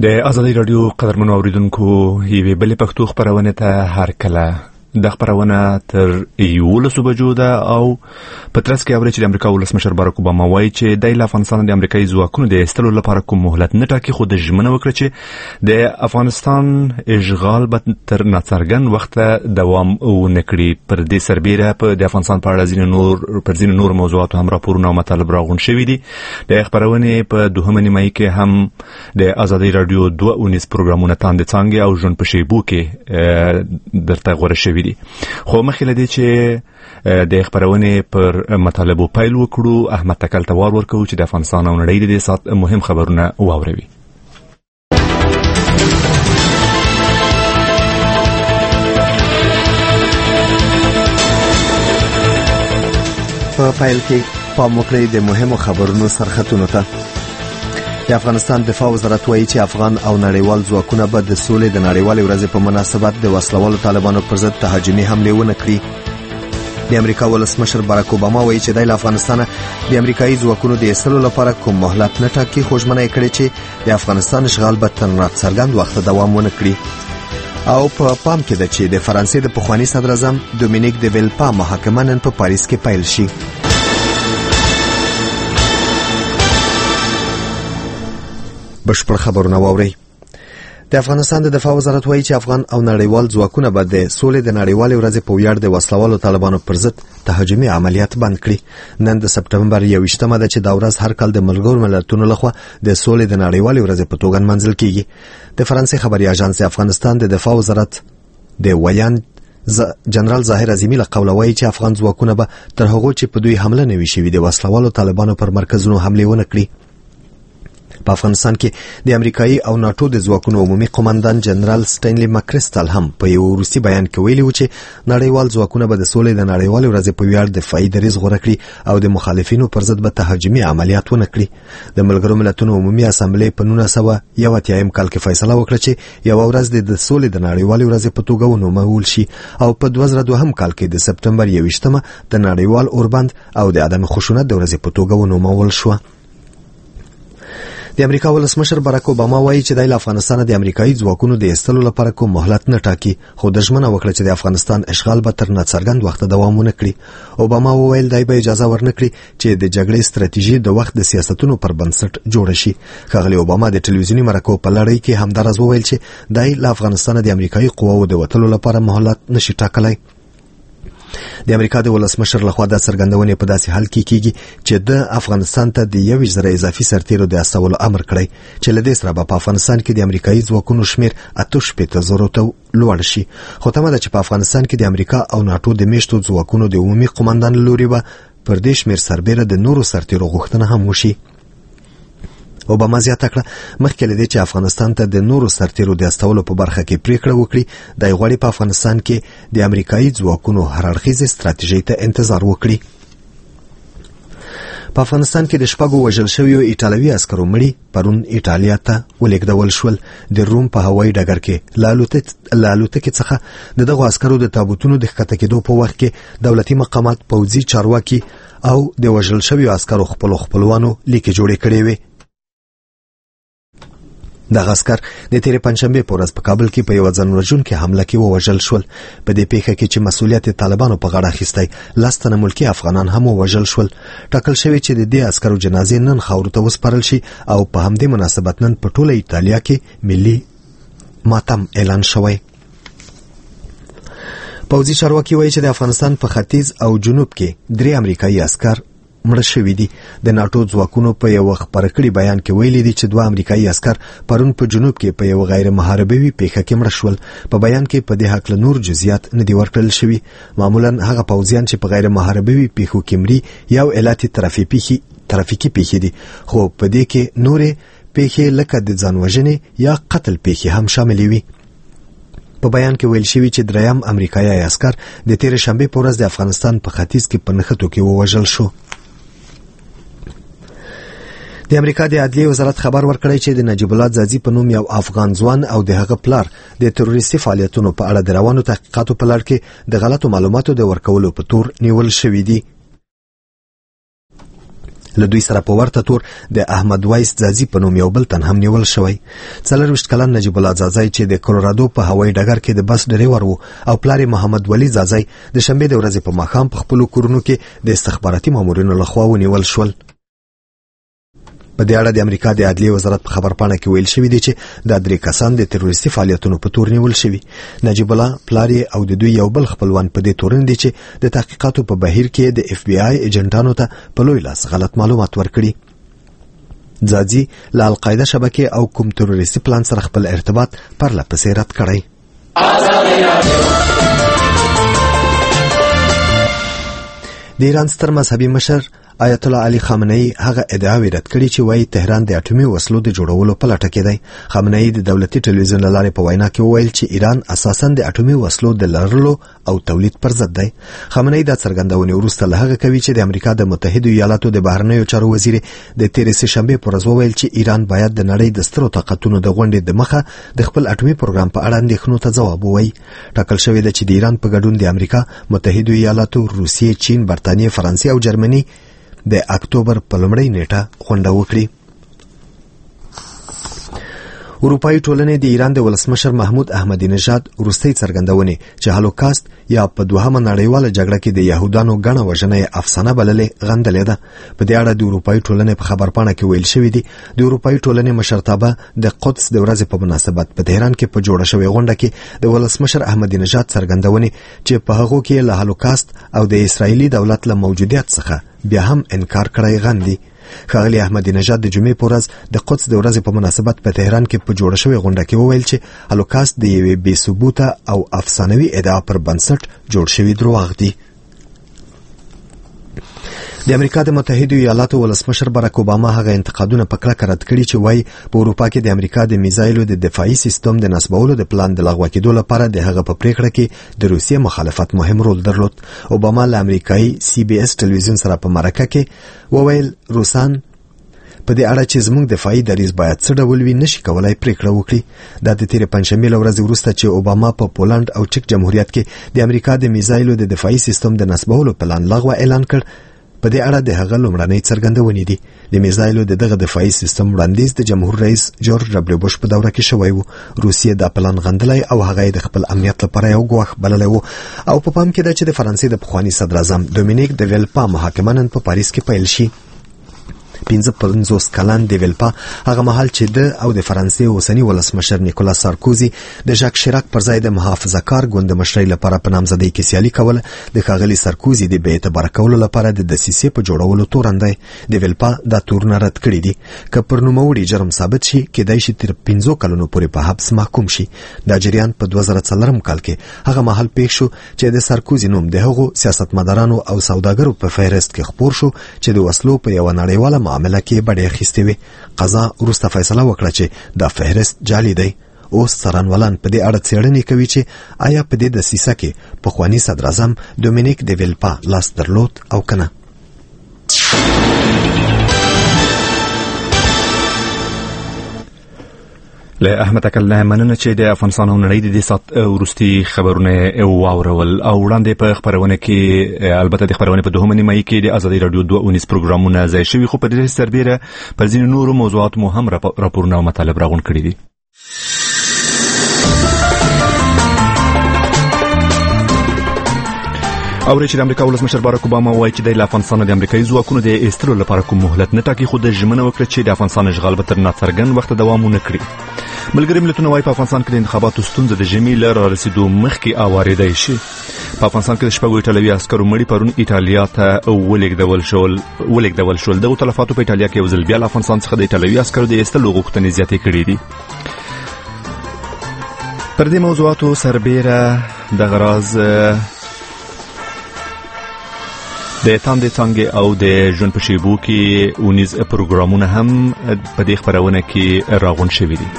د ازادي رادیو قدرمنو اوریدونکو یوې بلې پښتو خبرونه ته هر کله د خبرونه تر 11 بجو ده او پترس کې اوري چې د امریکا ولسمشر باراک اوباما وایي چې د افغانستان د امریکایي ځواکونو د استلو لپاره کوم مهلت نه ټاکي، خو د ژمنه وکړه چې د افغانستان اشغال به تر ناڅرګند وخت دوام ونکړي. پر دې سربېره په د افغانستان په اړه ځینې نور موضوعات هم راپورونه او مطالب راغونډ شوي دي. د خبرونه په دوهمه نیمایي کې هم د ازادي رادیو 2 پروګرامونه تاند څنګه او ژوند په شیبو کې درته غوړه شوي دي. خو مخکې لدی چې د خبرونه پر مطالبو پیل وکړو، احمد تکل ته ورکړو چې د افغانستان او نړۍ د سات مهم خبرونه واوروي. په پیل کې پام وکړئ د مهمو خبرونو سرخطونو ته. د افغانستان دفاع وزارت وایي چې افغان او نړیوال ځواکونه به د سولې د نړیوالې ورځې په مناسبت د وسلوالو طالبانو پر ضد تهاجمي حملې ونه کړي. د امریکا ولسمشر باراک اوباما وایي چې د افغانستان د امریکایي ځواکونو د ایستلو لپاره کوم مهلت نه ټاکي، خو ژمنه یې کړې چې د افغانستان اشغال به تر ناڅرګند وخت دوام ونه کړي. او په پام کې ده چې د فرانسې د پخوانی صدر اعظم دومینیک د ویلپا محاکمه نن په پاریس کې پیل شي. بشپړ خبرونه واورئ. د افغانستان د دفاع وزارت وایي چې افغان او نړیوال ځواکونه به د سولې د نړیوالې ورځې په ویاړ د وسلوالو طالبانو پر ضد تهاجمي عملیات بند کړي. نن د سپټمبر 21مه ده چې دا ورځ هر کال د ملګرو ملتونو لخوا د سولې د نړیوالې ورځې په توګه نمانځل کیږي. د فرانسې خبري اژانس افغانستان د دفاع وزارت د ویان جنرال ظاهر عظیمی له قوله وایي چې افغان ځواکونه به تر هغو چې په دوی حمله نه وي شوي د وسلوالو طالبانو پر مرکزونو حمله ونه کړي. په افغانستان کې د امریکایي او ناتو د ځواکونو عمومي قوماندان جنرال سټینلی ماکریسټل هم په یو وروستي بیان کې ویلي و چې نړیوال ځواکونه به د سولې د نړیوالې ورځې په ویاړ دفاعي دریځ غوره کړي او د مخالفینو پر ضد به تهاجمي عملیات ونه کړي. د ملګرو ملتونو عمومي اسامبلې په 1981 کال کې فیصله وکړه چې یو ورځ د سولې د نړیوالې ورځې په توګه ونومول شي او په 2002 کال کې د سپټمبر 21مه د نړیوال اوربند او د عدم خشونت د ورځې په توګه ونومول شو. د امریکا ولسمشر باراک اوباما وایي چې د افغانستان د امریکایي ځواکونو د ایستلو لپاره کوم مهلت نه ټاکي، خو د ژمنه وکړه چې د افغانستان اشغال به تر ناڅرګند وخت دوام ونه کړي. اوباما وویل دی به اجازه ورنکړي چې د جګړې ستراتیژي د وخت د سیاستونو پر بنسټ جوړ شي. ښاغلي اوباما د ټلویزیوني مرکو په لړۍ کې همدارس وویل چې د افغانستان د امریکایي قواو د وټلو لپاره مهلت نشي ټاکلای. د امریکا د ولسمشر لخوا د څرګندونې په داسې حال کې کیږي چې د افغانستان ته د 1,000 اضافي سرتیرو د استولو امر کړی چې لدې سره په افغانستان کې د امریکایي ځواکونو شمیر 8,000 ته لوړ شي. خو تمه ده چې په افغانستان کې د امریکا او ناتو د میشتو ځواکونو د عمومي قوماندان لوري به پر دې شمیر سربېره د نورو سرتیرو غوښتنه هم وشي. اوباما زیاته کړه مخکې لدې چې افغانستان ته د نورو سرتیرو د استولو په برخه کې پریکړه وکړي د غوړي په افغانستان کې د امریکایي ځواکونو هررخیزه ستراتیژي ته انتظار وکړي. په افغانستان کې د شپږو وژل شویو ایټالوي عسکرو مړي پرون ایټالیا ته ولېږدول شول. د روم په هوایي ډګر کې لالوتکې څخه دغه عسکرو د تابوتونو د ښکته کېدو په وخت کې دولتي مقامات، پوځي چارواکي او د وژل شویو عسکرو خپلوانو لیکې جوړې کړې وې. دغه عسکر د تیرې پنځشنبه په ورځ په کابل کې په یو ځانوژونکې حمله کې ووژل شول. په دې پیښه کې چې مسؤلیت طالبانو په غاړه اخیستی 10 تنه ملکي افغانان هم ووژل شول. ټاکل شوی چې د دې عسکرو جنازې نن خاورو ته وسپارل شي او په همدې مناسبت نن په ټوله ایټالیا کې ملي ماتم اعلان شوی. پوځي چارواکي وایي چې د افغانستان په ختیځ او جنوب کې 3 امریکایي عسکر مړه شوي دي. د ناتو ځواکونو په یو خبر کړي بیان کې ویلي دي چې 2 امریکایي عسکر پرون په جنوب کې په یو غیر محاربوي پیښه کې مړه شول. په بیان کې په دې حق له نور جزئیات نه دي ورکړل شوي. معمولا هغه پوځیان چې په غیر محاربوي پیښو کې مري یو علت ترافیکي پیښې دي، خو په دې کې نورې پیښې لکه د ځانوژنې یا قتل پیښې هم شاملې وي. په بیان کې ویل شوی چې 3 امریکایي عسکر د تیر شنبه په ورځ د افغانستان په ختیځ کې په نښتو کې ووژل شو. د امریکا د عدلیې وزارت خبر ورکړی چې د نجیب الله ځاځي په نوم یو افغان ځوان او د هغه پلار د تروریستي فعالیتونو په اړه د روانو تحقیقاتو په لړ کې د غلطو معلوماتو د ورکولو په تور نیول شوی دی. له دوی سره په ورته تور د احمد وایس ځاځي په نوم یو بل تن هم نیول شوی. 40 کلن نجیب الله ځاځي چې د کولورادو په هوایي ډګر کې د بس ډریور وو او پلار محمد ولی ځاځي د شنبه د ورځې په ماښام په خپل کورونو کې د استخباراتي مامورینو لخوا ونیول شول. په دې اړه د امریکا د عدلیې وزارت په خبرپاڼه کې ویل شوی دی چې د 3 کسان د تروریستي فعالیتونو په تور نیول شوی. نجیب الله، پلار او د دوی یو بل خپلوان په دې تورن دي چې د تحقیقاتو په بهیر کې د اف بی آی ایجنټانو ته په لوی لاس غلط معلومات ورکړي. ځاځي له القاعده شبکې او کوم تروریستي پلان سره خپل ارتباط پرله پسې رد کړی. د ایران ستر مذهبي مشر آیت الله علي خامنه‌ای هغه ادعاوې رد کړې چې وايي تهران د اټومي وسلو د جوړولو په لټه کې دی. خامنه‌ای د دولتي ټلویزیون لارې په وینا کې وویل چې ایران اساساً د اټومي وسلو د لرلو او تولید پر ضد دی. خامنه‌ای دا څرګندونه وروسته له هغه کوي چې د امریکا د متحده ایالاتو د بهرنیو چارو وزیر د تیرې سهشنبه پر ورځ وویل چې ایران باید د نړۍ د سترو طاقتونو د غونډې د مخه د خپل اټومي پروګرام په اړه اندېښنو ته ځواب ووایي. ټاکل شوی دی چې د ایران په ګډون د امریکا، متحده ایالاتو، روسیې، چین، برتانیې، فرانسې او جرمني د اکتوبر په لومړۍ نیټه غونډه وکړي. اروپایي ټولنې د ایران د ولسمشر محمود احمدی نژاد وروستۍ څرګندونې چې هولوکاست یا په دوهمه نړیواله جګړه کې د یهودانو ګڼه وژنه افسانه بللې غندلې ده. په دې اړه د اروپایي ټولنې په خبرپاڼه کې ویل شوی دی د اروپایي ټولنې مشرتابه د قدس د ورځې په مناسبت په تهران کې په جوړه شوې غونډه کې د ولسمشر احمدی نژاد څرګندونې چې په هغه کې له هولوکاست او د اسرایلی دولت له موجودیت څخه بیا هم انکار کړی غندي. ښاغلی احمدی نژاد د جمعې په ورځ د قدس د ورځې په مناسبت په تهران کې په جوړه شوې غونډه کې وویل چې هولوکاست د یوې بې ثبوته او افسانوي ادعا پر بنسټ جوړ شوی دروغ دي. د امریکا د متحده ایالاتو ولسمشر باراک اوباما هغه انتقادونه په کلکه رد کړي چې وايي په اروپا کې د امریکا د میزایلو د دفاعي سیستم د نصبولو د پلان د لغوه کېدو لپاره د هغه په پریکړه کې د روسیې مخالفت مهم رول درلود. اوباما له امریکایي سی بي اس ټلویزیون سره په مرکه کې وویل روسان په دې اړه چې زموږ دفاعي دریځ باید څه ډول وي نشي کولای پریکړه وکړي. دا د تیرې پنځشنبې له ورځې وروسته چې اوباما په پولند او چک جمهوریت کې د امریکا د میزایلو د دفاعي سیستم د نصبولو پلان لغوه اعلان کړ. په دې اړه د هغه لومړنۍ څرګندونې دي. د میزایلو د دغه دفاعي سیستم وړاندیز د جمهور رئیس جورج دبلیو بوش په دوره کې شوی و. روسیې دا پلان غندلی او هغه د خپل امنیت لپاره یو ګواښ بللی و. او په پام کې ده چې د فرانسې د پخواني صدر اعظم دومینیک د ویلپا محاکمه نن په پاریس کې پیل شي. 55 کلن دی ویلپا هغه مهال چې د او د فرانسې اوسنی ولسمشر نیکولاس سارکوزي د ژاک شیراک پر ځای د محافظه‌کار ګوند مشرۍ لپاره په نامزدۍ کې سیالي کوله، د ښاغلي سارکوزي د بې اعتباره کولو لپاره د دسیسې په جوړولو تورن دی. د ویلپا دا تورونه رد کړي دي. که پر نوموړي جرم ثابت شي کېدای شي تر 15 کلونو پورې په حبس محکوم شي. دا جریان په 2004 کال کې هغه مهال پیښ شو چې د سارکوزي نوم د هغو سیاستمدارانو او سوداګرو په فهرست کې خپور شو چې د وسلو په یو نړیواله معامله کې بډې اخیستې وي. قضا وروسته فیصله وکړه چې دا فهرست جعلي دی. اوس څارنوالان په دې اړه څېړنې کوي چې آیا په دې دسیسه کې پخواني صدر اعظم دومینیک د ویلپا لاس درلود او کنه. له احمد اکل مننه چې د افغانستان او نړۍ د دې سات ورستي خبرونه واورول او وړاندې په خبرونه کې البته د خبرونه په دوهمه نیمه کې د ازادي رادیو 2 پروګرامونه ځای شوی، خو په دې سربېره پر ځینو نورو موضوعات مو هم راپورونه او مطالب راغون کړي دي. او چې د امریکا ولسمشر باراک اوباما وایي چې د افغانستان د امریکایي ځواکونو د ایستلو لپاره کوم مهلت نه ټاکي، خو د ژمنه وکړه چې د افغانستان اشغال به تر ناڅرګند وخت دوام ونه کړي. ملګري ملتونه وایي په افغانستان کې د انتخاباتو ستونزه د ژمي له رارسېدو مخکې اوارېدای شي. په افغانستان کې د شپږو ایټالوي عسکرو مړي پرون ایټالیا ته ولېږدول شول. دغو تلفاتو په ایټالیا کې یو ځل بیا له افغانستان څخه د ایټالوي عسکرو د ایستلو غوښتنې زیاتې کړې دي. پر دې موضوعاتو سربېره دغه راز د تاندې څانګې او د ژوند په شیبو کې اونیز پروګرامونه هم په دې خبرونه کې راغون شوي دي.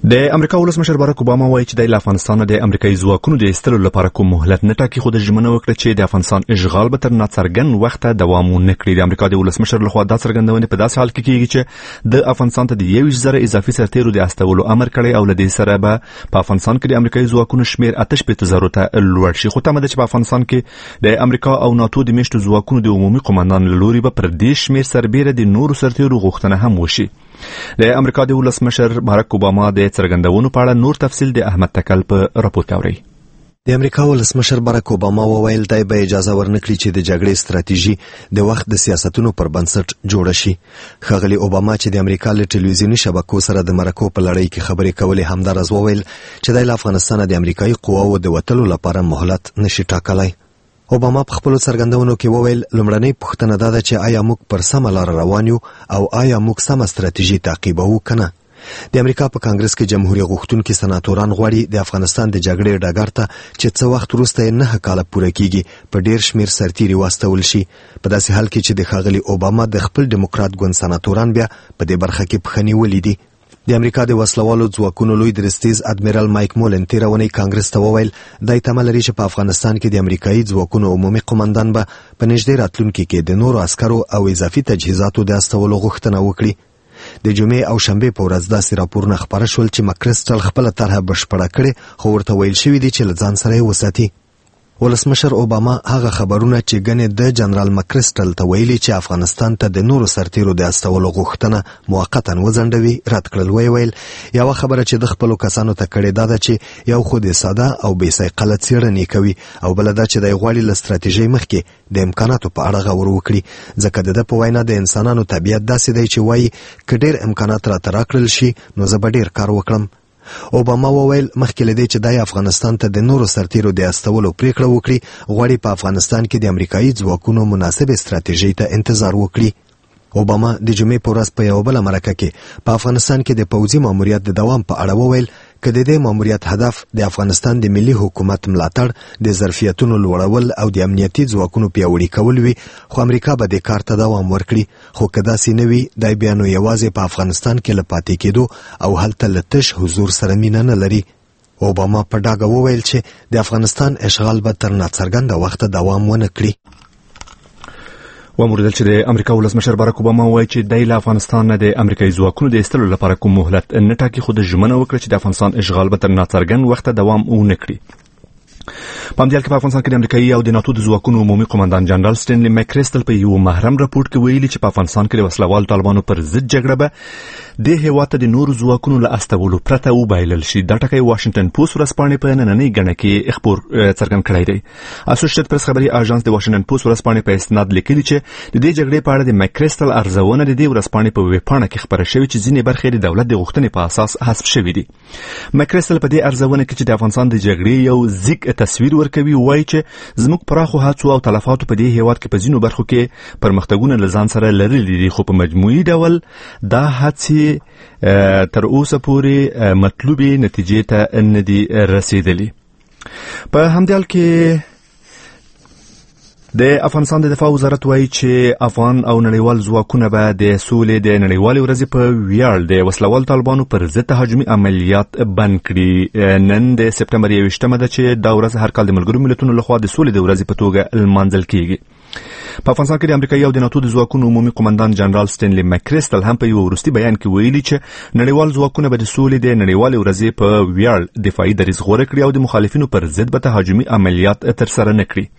د امریکا ولسمشر باراک اوباما وایي چې د افغانستان د امریکایي ځواکونو د ایستلو لپاره کوم مهلت نه ټاکي، خو د ژمنه وکړه چې د افغانستان اشغال به تر ناڅرګند وخته دوام ونه کړي. د امریکا د ولسمشر لخوا دا څرګندونه په داسې حال کې کیږي چې د افغانستان ته د 1,000 اضافي سرتیرو د استولو امر کړی او له دې سره به په افغانستان کې د امریکایي ځواکونو شمیر 8,000 ته لوړ شي. خو تمه ده چې په افغانستان کې د امریکا او ناتو د میشتو ځواکونو د عمومي قوماندان له لوري به پر دې شمیر سربیره د نورو سرتیرو غوښتنه هم وشي. د امریکا د ولسمشر باراک اوباما د څرګندونو په اړه نور تفصیل د احمد تکل په راپور کې اوري. د امریکا ولسمشر باراک اوباما وویل دی به اجازه ورنکړي چې د جګړې ستراتیژي د وخت د سیاستونو پر بنسټ جوړه شي. ښاغلي اوباما چې د امریکا له ټلویزیوني شبکو سره د مرکو په لړۍ کې خبرې کولې همدارز وویل چې د افغانستان د امریکایي قواو د وتلو لپاره مهلت نشي ټاکلی. اوباما په خپل څرګندونو کې وویل لومړنۍ پوښتنه دا ده چې آیا موږ پر سمه لار روان یو او آیا موږ سمه ستراتیژي تعقیبوو کنه. د امریکا په کانګرس کې جمهوریت غوښتونکي سناتوران غواړي د افغانستان د جګړې ډګر ته چې څه وخت وروسته 9 کاله پوره کیږي په ډیر شمیر سرتیري واستول شي، په داسې حال کې چې د ښاغلي اوباما د خپل ډیموکرات ګوند سناتوران بیا په دې برخه کې پخنی ولیدي. د امریکا د وسلوالو ځواکونو لوی درستیز ادمیرال مایک مولن تیرونی کانګرس ته وویل دای تمه لري چې په افغانستان کې د امریکایي ځواکونو عمومي قوماندان به په نږدې راتلونکي کې د نورو عسکرو او اضافي تجهیزاتو د استولو غوښتنه وکړي. د جمعې او شنبې په ورځ داسې راپورونه خپاره شول چې مکرسټل خپله طرحه بشپړه کړې، خو ورته ویل شوي دي چې له ځان سره یې وساتي. ولسمشر اوباما هغه خبرونه چې ګنې د جنرال مکرسټل ته ویلي چې افغانستان ته د نورو سرتیرو د استولو غوښتنه موقتا وځنډوي رد کړل. ویل یو خبره چې د خپلو کسانو ته کړې ده چې یو خو د ساده او بې سیقله څېړنې کوي او بل دا چې د غواړي له ستراتیژۍ مخکې د امکاناتو په اړه غور وکړي، ځکه د په وینا د انسانانو طبیعت داسې دی چې وایي که ډېر امکانات راته راکړل شي نو زه به ډېر کار وکړم. اوباما وویل مخکې له دې چې د افغانستان ته د نورو سرتیرو د استولو پریکړه وکړي غواړي په افغانستان کې د امریکایي ځواکونو مناسبه ستراتیژۍ ته انتظار وکړي. اوباما د جمعې په ورځ په یو بل مرکه کې په افغانستان کې د پوځي ماموریت د دوام په اړه وویل که د دې ماموریت هدف د افغانستان د ملي حکومت ملاتړ، د ظرفیتونو لوړول او د امنیتي ځواکونو پیاوړي کول وي، خو امریکا به د کار ته دوام ورکړي. خو که داسې نه وي دی بیا نو یوازې په افغانستان کې له پاتې کېدو او هلته له تش حضور سره مینه نه لري. اوباما په ډاګه وویل چې د افغانستان اشغال به تر ناڅرګنده وخته دوام ونه کړي. وموردل چې د امریکا ولسمشر باراک اوباما وایي چې د افغانستان نه د امریکایي ځواکونو د ایستلو لپاره کوم مهلت نه ټاکي، خو د ژمنه وکړه چې د افغانستان اشغال به تر ناڅرګند وخته دوام ونه کړي. په همدې حال کې په افغانستان کې د امریکایي او د ناتو د ځواکونو عمومي قوماندان جنرال سټینلی مکرسټل په یو محرم راپورټ کې ویلي چې په افغانستان کې د وسلوال طالبانو پر ضد جګړه به د هیواد ته د نورو ځواکونو له استولو پرته وبایلل شي. دا ټکی واشنگټن پوسټ ورځپاڼې په نننۍ ګڼه کې خبر څرګند کړی دی. اسوسییټډ پریس خبري اژانس د واشنگټن پوسټ ورځپاڼې په استناد لیکلي چې د دې جګړې په اړه د مکرسټل ارزونه د دې ورځپاڼې په ویبپاڼه کې خبره شوې چې ځینې برخې د دولت د غوښتنې په اساس حذف شوې دي. مکرسټل په دې ارزونه کې چې د افغانستان د جګړې یو ځیګ تصویر ورکوي وایي چې زموږ پراخو هڅو او تلفاتو په دې هیواد کې په ځینو برخو کې پرمختګونه له ځان سره لرلي دي، خو په مجموعي ډول دا هڅې تر اوسه پورې مطلوبې نتیجې ته نه دي رسیدلي. په همدې حال کې د افغانستان د دفاع وزارت وایي چې افغان او نړیوال ځواکونه به د سولې د نړیوالې ورځې په ویاړ د وسلوال طالبانو پر ضد تهاجمي عملیات بند کړي. نن د سپټمبر 21 ده چې دا ورځ هر کال د ملګرو ملتونو لخوا د سولې د ورځې په توګه لمانځل کیږي. په افغانستان کې د امریکایي او د ناتو د ځواکونو عمومي قوماندان جنرال سټینلی مکرسټل هم په یو وروستي بیان کې ویلي چې نړیوال ځواکونه به د سولې د نړیوالې ورځې په ویاړ دفاعي دریځ غوره کړي او د مخالفینو پر ضد به تهاجمي عملیات ترسره نه کړي.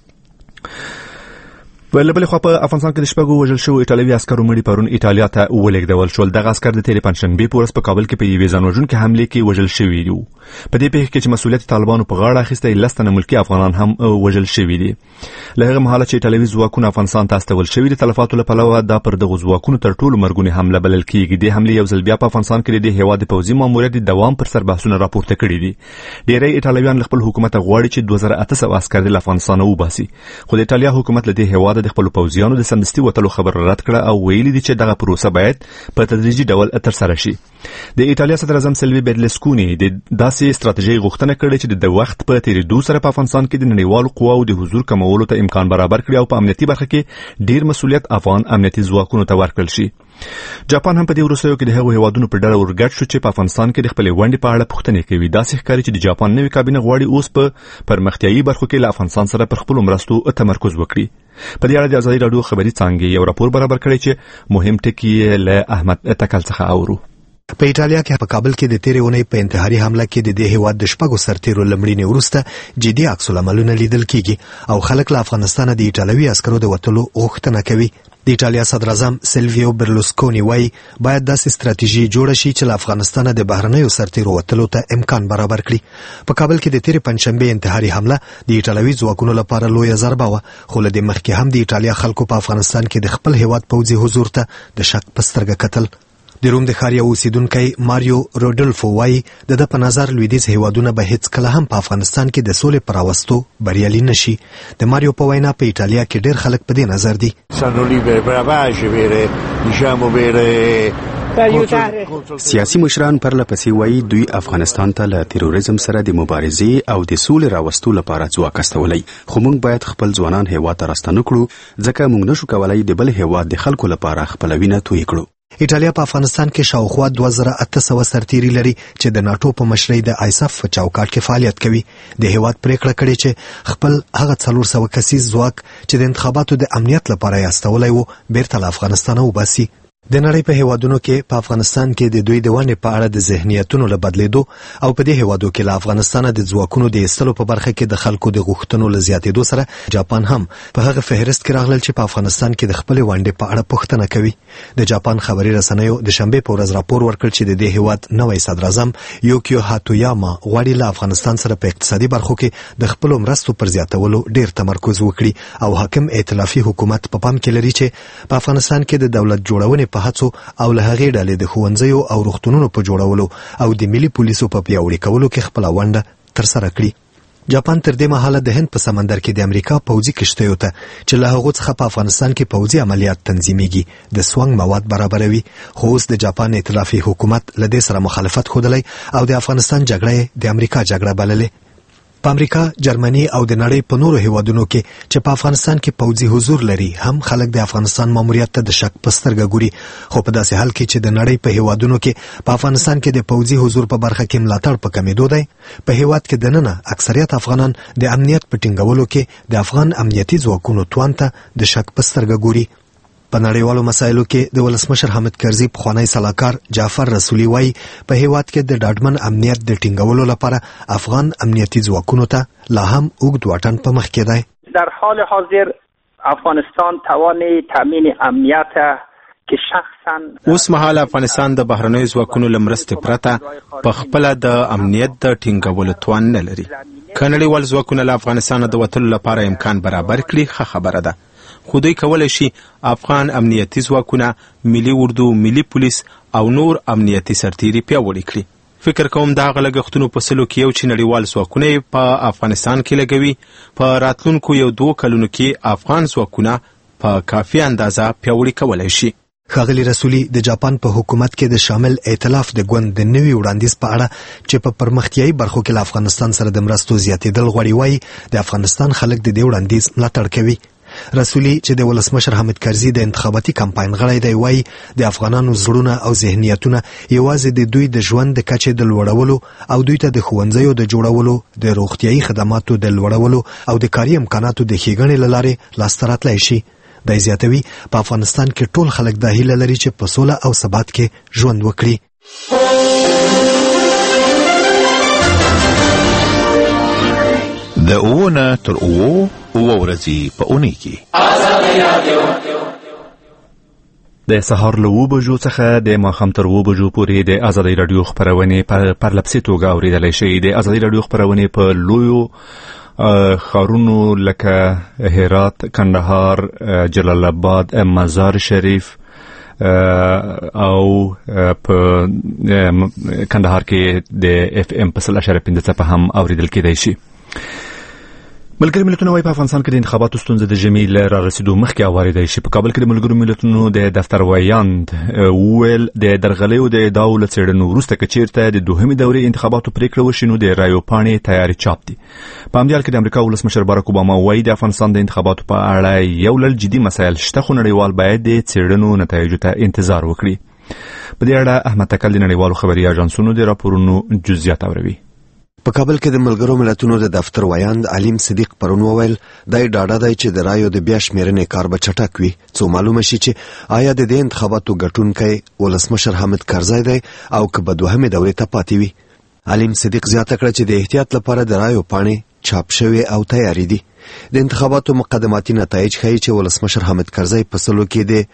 له بلې خوا په افغانستان کې د شپږو وژل شوو ایټالوي عسکرو مړي پرون ایټالیا ته ولېږدول شول. دغه عسکر د تېرې پنجشنبې په ورځ په کابل کې په یوې ځانوژونکې حملې کې وژل شوي دي. په دې پیښه کې چې مسؤلیت طالبانو په غاړه اخیستی 10 تنه ملکي افغانان هم وژل شوي دي. له هغه مهاله چې ایټالوي ځواکونه افغانستان ته استول شوي دي تلفاتو له پلوه دا پر دغو ځواکونو تر ټولو مرګونې حمله بلل کېږي. دې حملې یو ځل بیا په افغانستان کې د هیواد د پوځي ماموریت د دوام پر سر بحثونه راپورته کړي دي. ډېری ایټالویان له خپل حکومت غواړي چې 2800 عسکر د افغانستان وباسي، خو د ایټالیا حکومت له دې هیواد د خپل پوځیانو د سمدستي وتلو خبر رد کړه او ویلي دي چې دغه پروسه باید په تدریجي ډول ترسره شي. د ایټالیا صدر اعظم سلوي بیرلسکونی د داسې ستراتیژۍ غوښتنه کړې چې د وخت په تیریدو سره په افغانستان کې د نړیوالو قواو د حضور کمولو ته امکان برابر کړي او په امنیتي برخه کې ډیر مسؤلیت افغان امنیتي ځواکونو ته ورکړل شي. جاپان هم په دې وروستیو کې د هغو هیوادونو په ډله ورګډ شو چې په افغانستان کې د خپلې ونډې په اړه پوښتنې کوي. داسې ښکاري چې د جاپان نوې کابینه غواړي اوس په پرمختیایي برخو کې له افغانستان سره پر خپلو مرستو تمرکز وکړي. په دې اړه د ازادي راډیو خبري څانګې یو راپور برابر کړی چې مهم ټکي له احمد تکل څخه اورو. په ایټالیا کې په کابل کې د تیرې اونۍ په انتحاري حمله کې د دې هیواد د شپږو سرتیرو لمړینې وروسته جدي عکس العملونه لیدل کیږي او خلک له افغانستان د ایټالوي عسکرو د وټلو غوښتنه کوي. د ایټالیا صدر اعظم سیلویو برلوسکونی وايي باید داسې ستراتیژي جوړه شي چې له افغانستان د بهرنیو سرتیرو وټلو ته امکان برابر کړي. په کابل کې د تیرې پنځشنبه انتحاري حمله د ایټالوي ځواکونو لپاره لویه ضربه وه، خو له دې مخکې هم د ایټالیا خلکو په افغانستان کې د خپل هیواد پوځي حضور ته د شک په سترګه کتل. د روم د ښار یو اوسیدونکی ماریو روډلفو وايي د په نظر لویدیځ هیوادونه به هیڅ کله هم په افغانستان کې د سولې پر راوستو بریالي نشي. د ماریو په وینا په ایټالیا کې ډېر خلک په دې نظر دي. سیاسي مشران پرله پسې وایي دوی افغانستان ته له تیروریزم سره د مبارزې او د سولې راوستو لپاره ځواک استولی، خو موږ باید خپل ځوانان هیواد ته راستنه کړو ځکه موږ نشو کولای د بل هیواد د خلکو لپاره خپل وینه توی کړو. ایټالیا په افغانستان کې شاوخوا 2800 سرتیري لري چې د ناتو په مشرۍ د آیساف په چوکاټ کې فعالیت کوي. د هیواد پریکړه کړې چې خپل هغه 400 کسیز ځواک چې د انتخاباتو د امنیت لپاره یې استولی و بیرته له افغانستانه وباسي. د نړۍ په هیوادونو کې په افغانستان کې د دوی د ونې په اړه د ذهنیتونو له بدلیدو او په دې هیوادو کې له افغانستان د ځواکونو د ایستلو په برخه کې د خلکو د غوښتنو له زیاتېدو سره جاپان هم په هغه فهرست کې راغلل چې په افغانستان کې د خپل ونډې په اړه پوښتنه کوي. د جاپان خبري رسنیو د شنبه په ورځ راپور ورکړ چې د دې هیواد نوې صدر اعظم یوکیو هاتویاما غواړي له افغانستان سره په اقتصادي برخو کې د خپل مرستو پر زیاتولو ډیر تمرکز وکړي او حاکم ائتلافي حکومت په پام کې لري چې په افغانستان کې د دولت جوړونې په هڅو او له هغې ډلې د ښوونځیو او روغتونونو په جوړولو او د ملي پولیسو په پیاوړي کولو کې خپل ونډه ترسره کړي. جاپان تر دې مهاله د هند په سمندر کې د امریکا پوځي کشتیو ته چې له هغو څخه په افغانستان کې پوځي عملیات تنظیمېږي د سوانګ مواد برابروي، خو اوس د جاپان ائتلافي حکومت له دې سره مخالفت ښودلی او د افغانستان جګړه یې د امریکا جګړه بللې. په امریکا، جرمني او د نړۍ په نورو هیوادونو کې چې په افغانستان کې پوځي حضور لري هم خلک د افغانستان ماموریت ته د شک په سترګه ګوري، خو په داسې حال کې چې د نړۍ په هیوادونو کې په افغانستان کې د پوځي حضور په برخه کې ملاتړ په کمیدو دی، په هیواد کې دننه اکثریت افغانان د امنیت په ټینګولو کې د افغان امنیتي ځواکونو توان ته د شک په سترګه ګوري. په نړیوالو مسایلو کې د ولسمشر حامد کرزي پخوانی سلاکار جعفر رسولي وايي په هیواد کې د ډاډمن امنیت د ټینګولو لپاره افغان امنیتي ځواکونو ته لا هم اوږد واټن په مخ کې دی. در حال حاضر افغانستان توان تامین امنیت که شخصا اوس مهال افغانستان د بهرنیو ځواکونو له مرستې پرته په خپل د امنیت د ټینګولو توان نه لري. که نړیوال ځواکونه له افغانستان د وتلو لپاره امکان برابر کړي ښه خبره ده، خو دوی کولی شي افغان امنیتي ځواکونه، ملي اردو، ملي پولیس او نور امنیتي سرتیري پیاوړي کړي. فکر کوم د هغه لګښتونو په سلو کې یو چې نړیوال ځواکونه په افغانستان کې لګوي په راتلونکو 1-2 کلونو کې افغان ځواکونه په کافي اندازه پیاوړي کولی شي. ښاغلي رسولي د جاپان په حکومت کې د شامل ائتلاف د ګوند د نوي وړاندیز په اړه چې په پرمختیایي برخو کې له افغانستان سره د مرستو زیاتېدل غواړي وايي د افغانستان خلک د دې وړاندیز ملاتړ کوي. رسولي چې د ولسمشر حامد کرزي د انتخاباتي کمپاین غړی دی وايي د افغانانو زړونه او ذهنیتونه یوازې د دوی د ژوند د کچې د لوړولو او دوی ته د ښوونځیو د جوړولو، د روغتیایي خدماتو د لوړولو او د کاري امکاناتو د ښېګڼې له لارې لاسته راتلی شي. دی زیاتوي په افغانستان کې ټول خلک دا هیله لري چې په سوله او ثبات کې ژوند وکړي. د اوونه تر اوو ورځې په اونۍ کې د سهار له 7 بجو څخه د ماښام تر 7 بجو پورې د ازادي رادیو خبرونه پر لپسې توګه اوریدلای شئ. د ازادي رادیو خبرونه په لویو خارونو لکه هرات، کندهار، جلال آباد، مزار شریف او په کندهار کې د FM په 100.5 هم اوریدل کېدای شي. ملګری ملتونه وايي په افغانستان کې د انتخاباتو ستونزې د جمی له رارسیدو مخکې اوریدای شي. په کابل کې د ملګرو ملتونو د دفتر ویاند ویل د درغلیو د ادعاو له څېړنو وروسته که چیرته د دوهمې دورې انتخاباتو پریکړه وشي نو د رایو پاڼې تیاری چاپ دي. په همدې حال کې د امریکا ولسمشر باراک اوباما وايي د افغانستان د انتخاباتو په اړه یو لړ جدي مسایل شته، خو نړیوال باید د څېړنو نتایجو ته انتظار وکړي. په دې اړه احمد تکل د نړیوالو خبري اژانسونو د راپورونو جزئیات اوروي. په کابل کې د ملګرو ملتونو د دفتر ویاند علیم صدیق پرون وویل دای ډاډه دی چې د رایو د بیا شمیرنې کار به چټک وي څو معلومه شي چې آیا د دې انتخاباتو ګټونکی ولسمشر حامد کرزی دی او که به دوهمې دورې ته پاتې وي. علیم صدیق زیاته کړه چې د احتیاط لپاره د رایو پاڼې چاپ شوي او تیاری دي. د انتخاباتو مقدماتي نتایج ښیي چې ولسمشر حامد کرزی په سلو کې د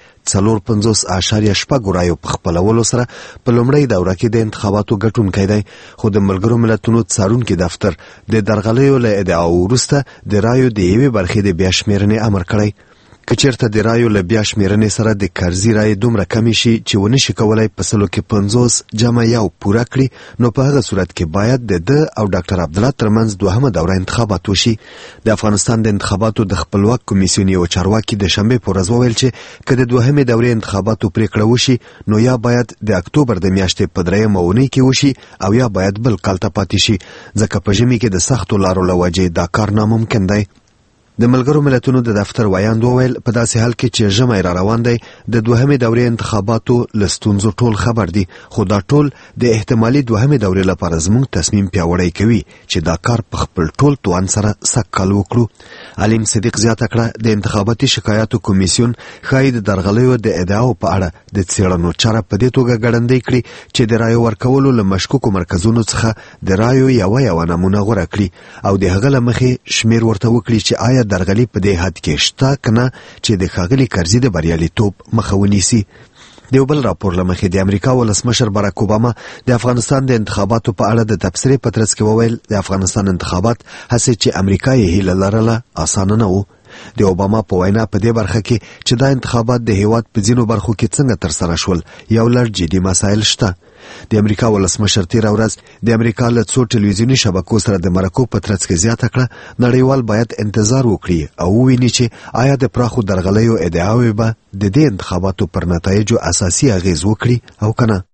450.6 رایو په خپلولو سره په لومړۍ دوره کې د انتخاباتو ګټونکی دی، خو د ملګرو ملتونو څارونکي دفتر د درغلیو له ادعاو وروسته د رایو د یوې برخې د بیا شمیرنې امر کړی. که چیرته د رایو له بیا شمیرنې سره د کرزي رای دومره کمی شي چې ونه شي کولای په سلو کې 50 جمع یو پوره کړي، نو په هغه صورت کې باید د او ډاکټر عبدالله ترمنځ دوهمه دوره انتخابات وشي. د افغانستان د انتخاباتو د خپلواک کمیسیون یو چارواکي د شنبه په ورځ وویل چې که د دوهمې دورې انتخاباتو پریکړه وشي نو یا باید د اکتوبر د میاشتې په درېیمه اونۍ کې وشي او یا باید بل کال ته پاتې شي، ځکه په ژمي کې د سختو لارو له وجې دا کار ناممکن دی. د ملګرو ملتونو د دفتر ویاند وویل په داسې حال کې چې ژمی را روان دی د دوهمې دورې انتخاباتو له ستونزو ټول خبر دي، خو دا ټول د احتمالي دوهمې دورې لپاره زموږ تصمیم پیاوړی کوي چې دا کار په خپل ټول توان سره سږکال وکړو. علیم صدیق زیاته کړه د انتخاباتي شکایاتو کمیسیون ښایي د درغلیو د ادعاو په اړه د څېړنو چاره په دې توګه ګړندۍ کړي چې د رایو ورکولو له مشکوکو مرکزونو څخه د رایو یوه نمونه غوره کړي او د هغه له مخې شمیر ورته وکړي چې آیا درغلي په دې حد کې شته کنه چې د ښاغلي کرزي د بریالیتوب مخه ونیسي. د یو بل راپور له مخې د امریکا ولسمشر باراک اوباما د افغانستان د انتخاباتو په اړه د تبصرې په ترڅ کې وویل د افغانستان انتخابات هسې چې امریکا یې هیله لرله اسانه نه وو. د اوباما په وینا په دې برخه کې چې دا انتخابات د هیواد په ځینو برخو کې څنګه ترسره شول یو لړ جدي مسایل شته. د امریکا ولسمشر تیر ورځ د امریکا له څو ټلویزیوني شبکو سره د مرکو په ترڅ کې زیاته کړه نړیوال باید انتظار وکړي او وویني چې آیا د پراخو درغلیو ادعاوې به د دې انتخاباتو پر نتایجو اساسي اغیز وکړي او کنه.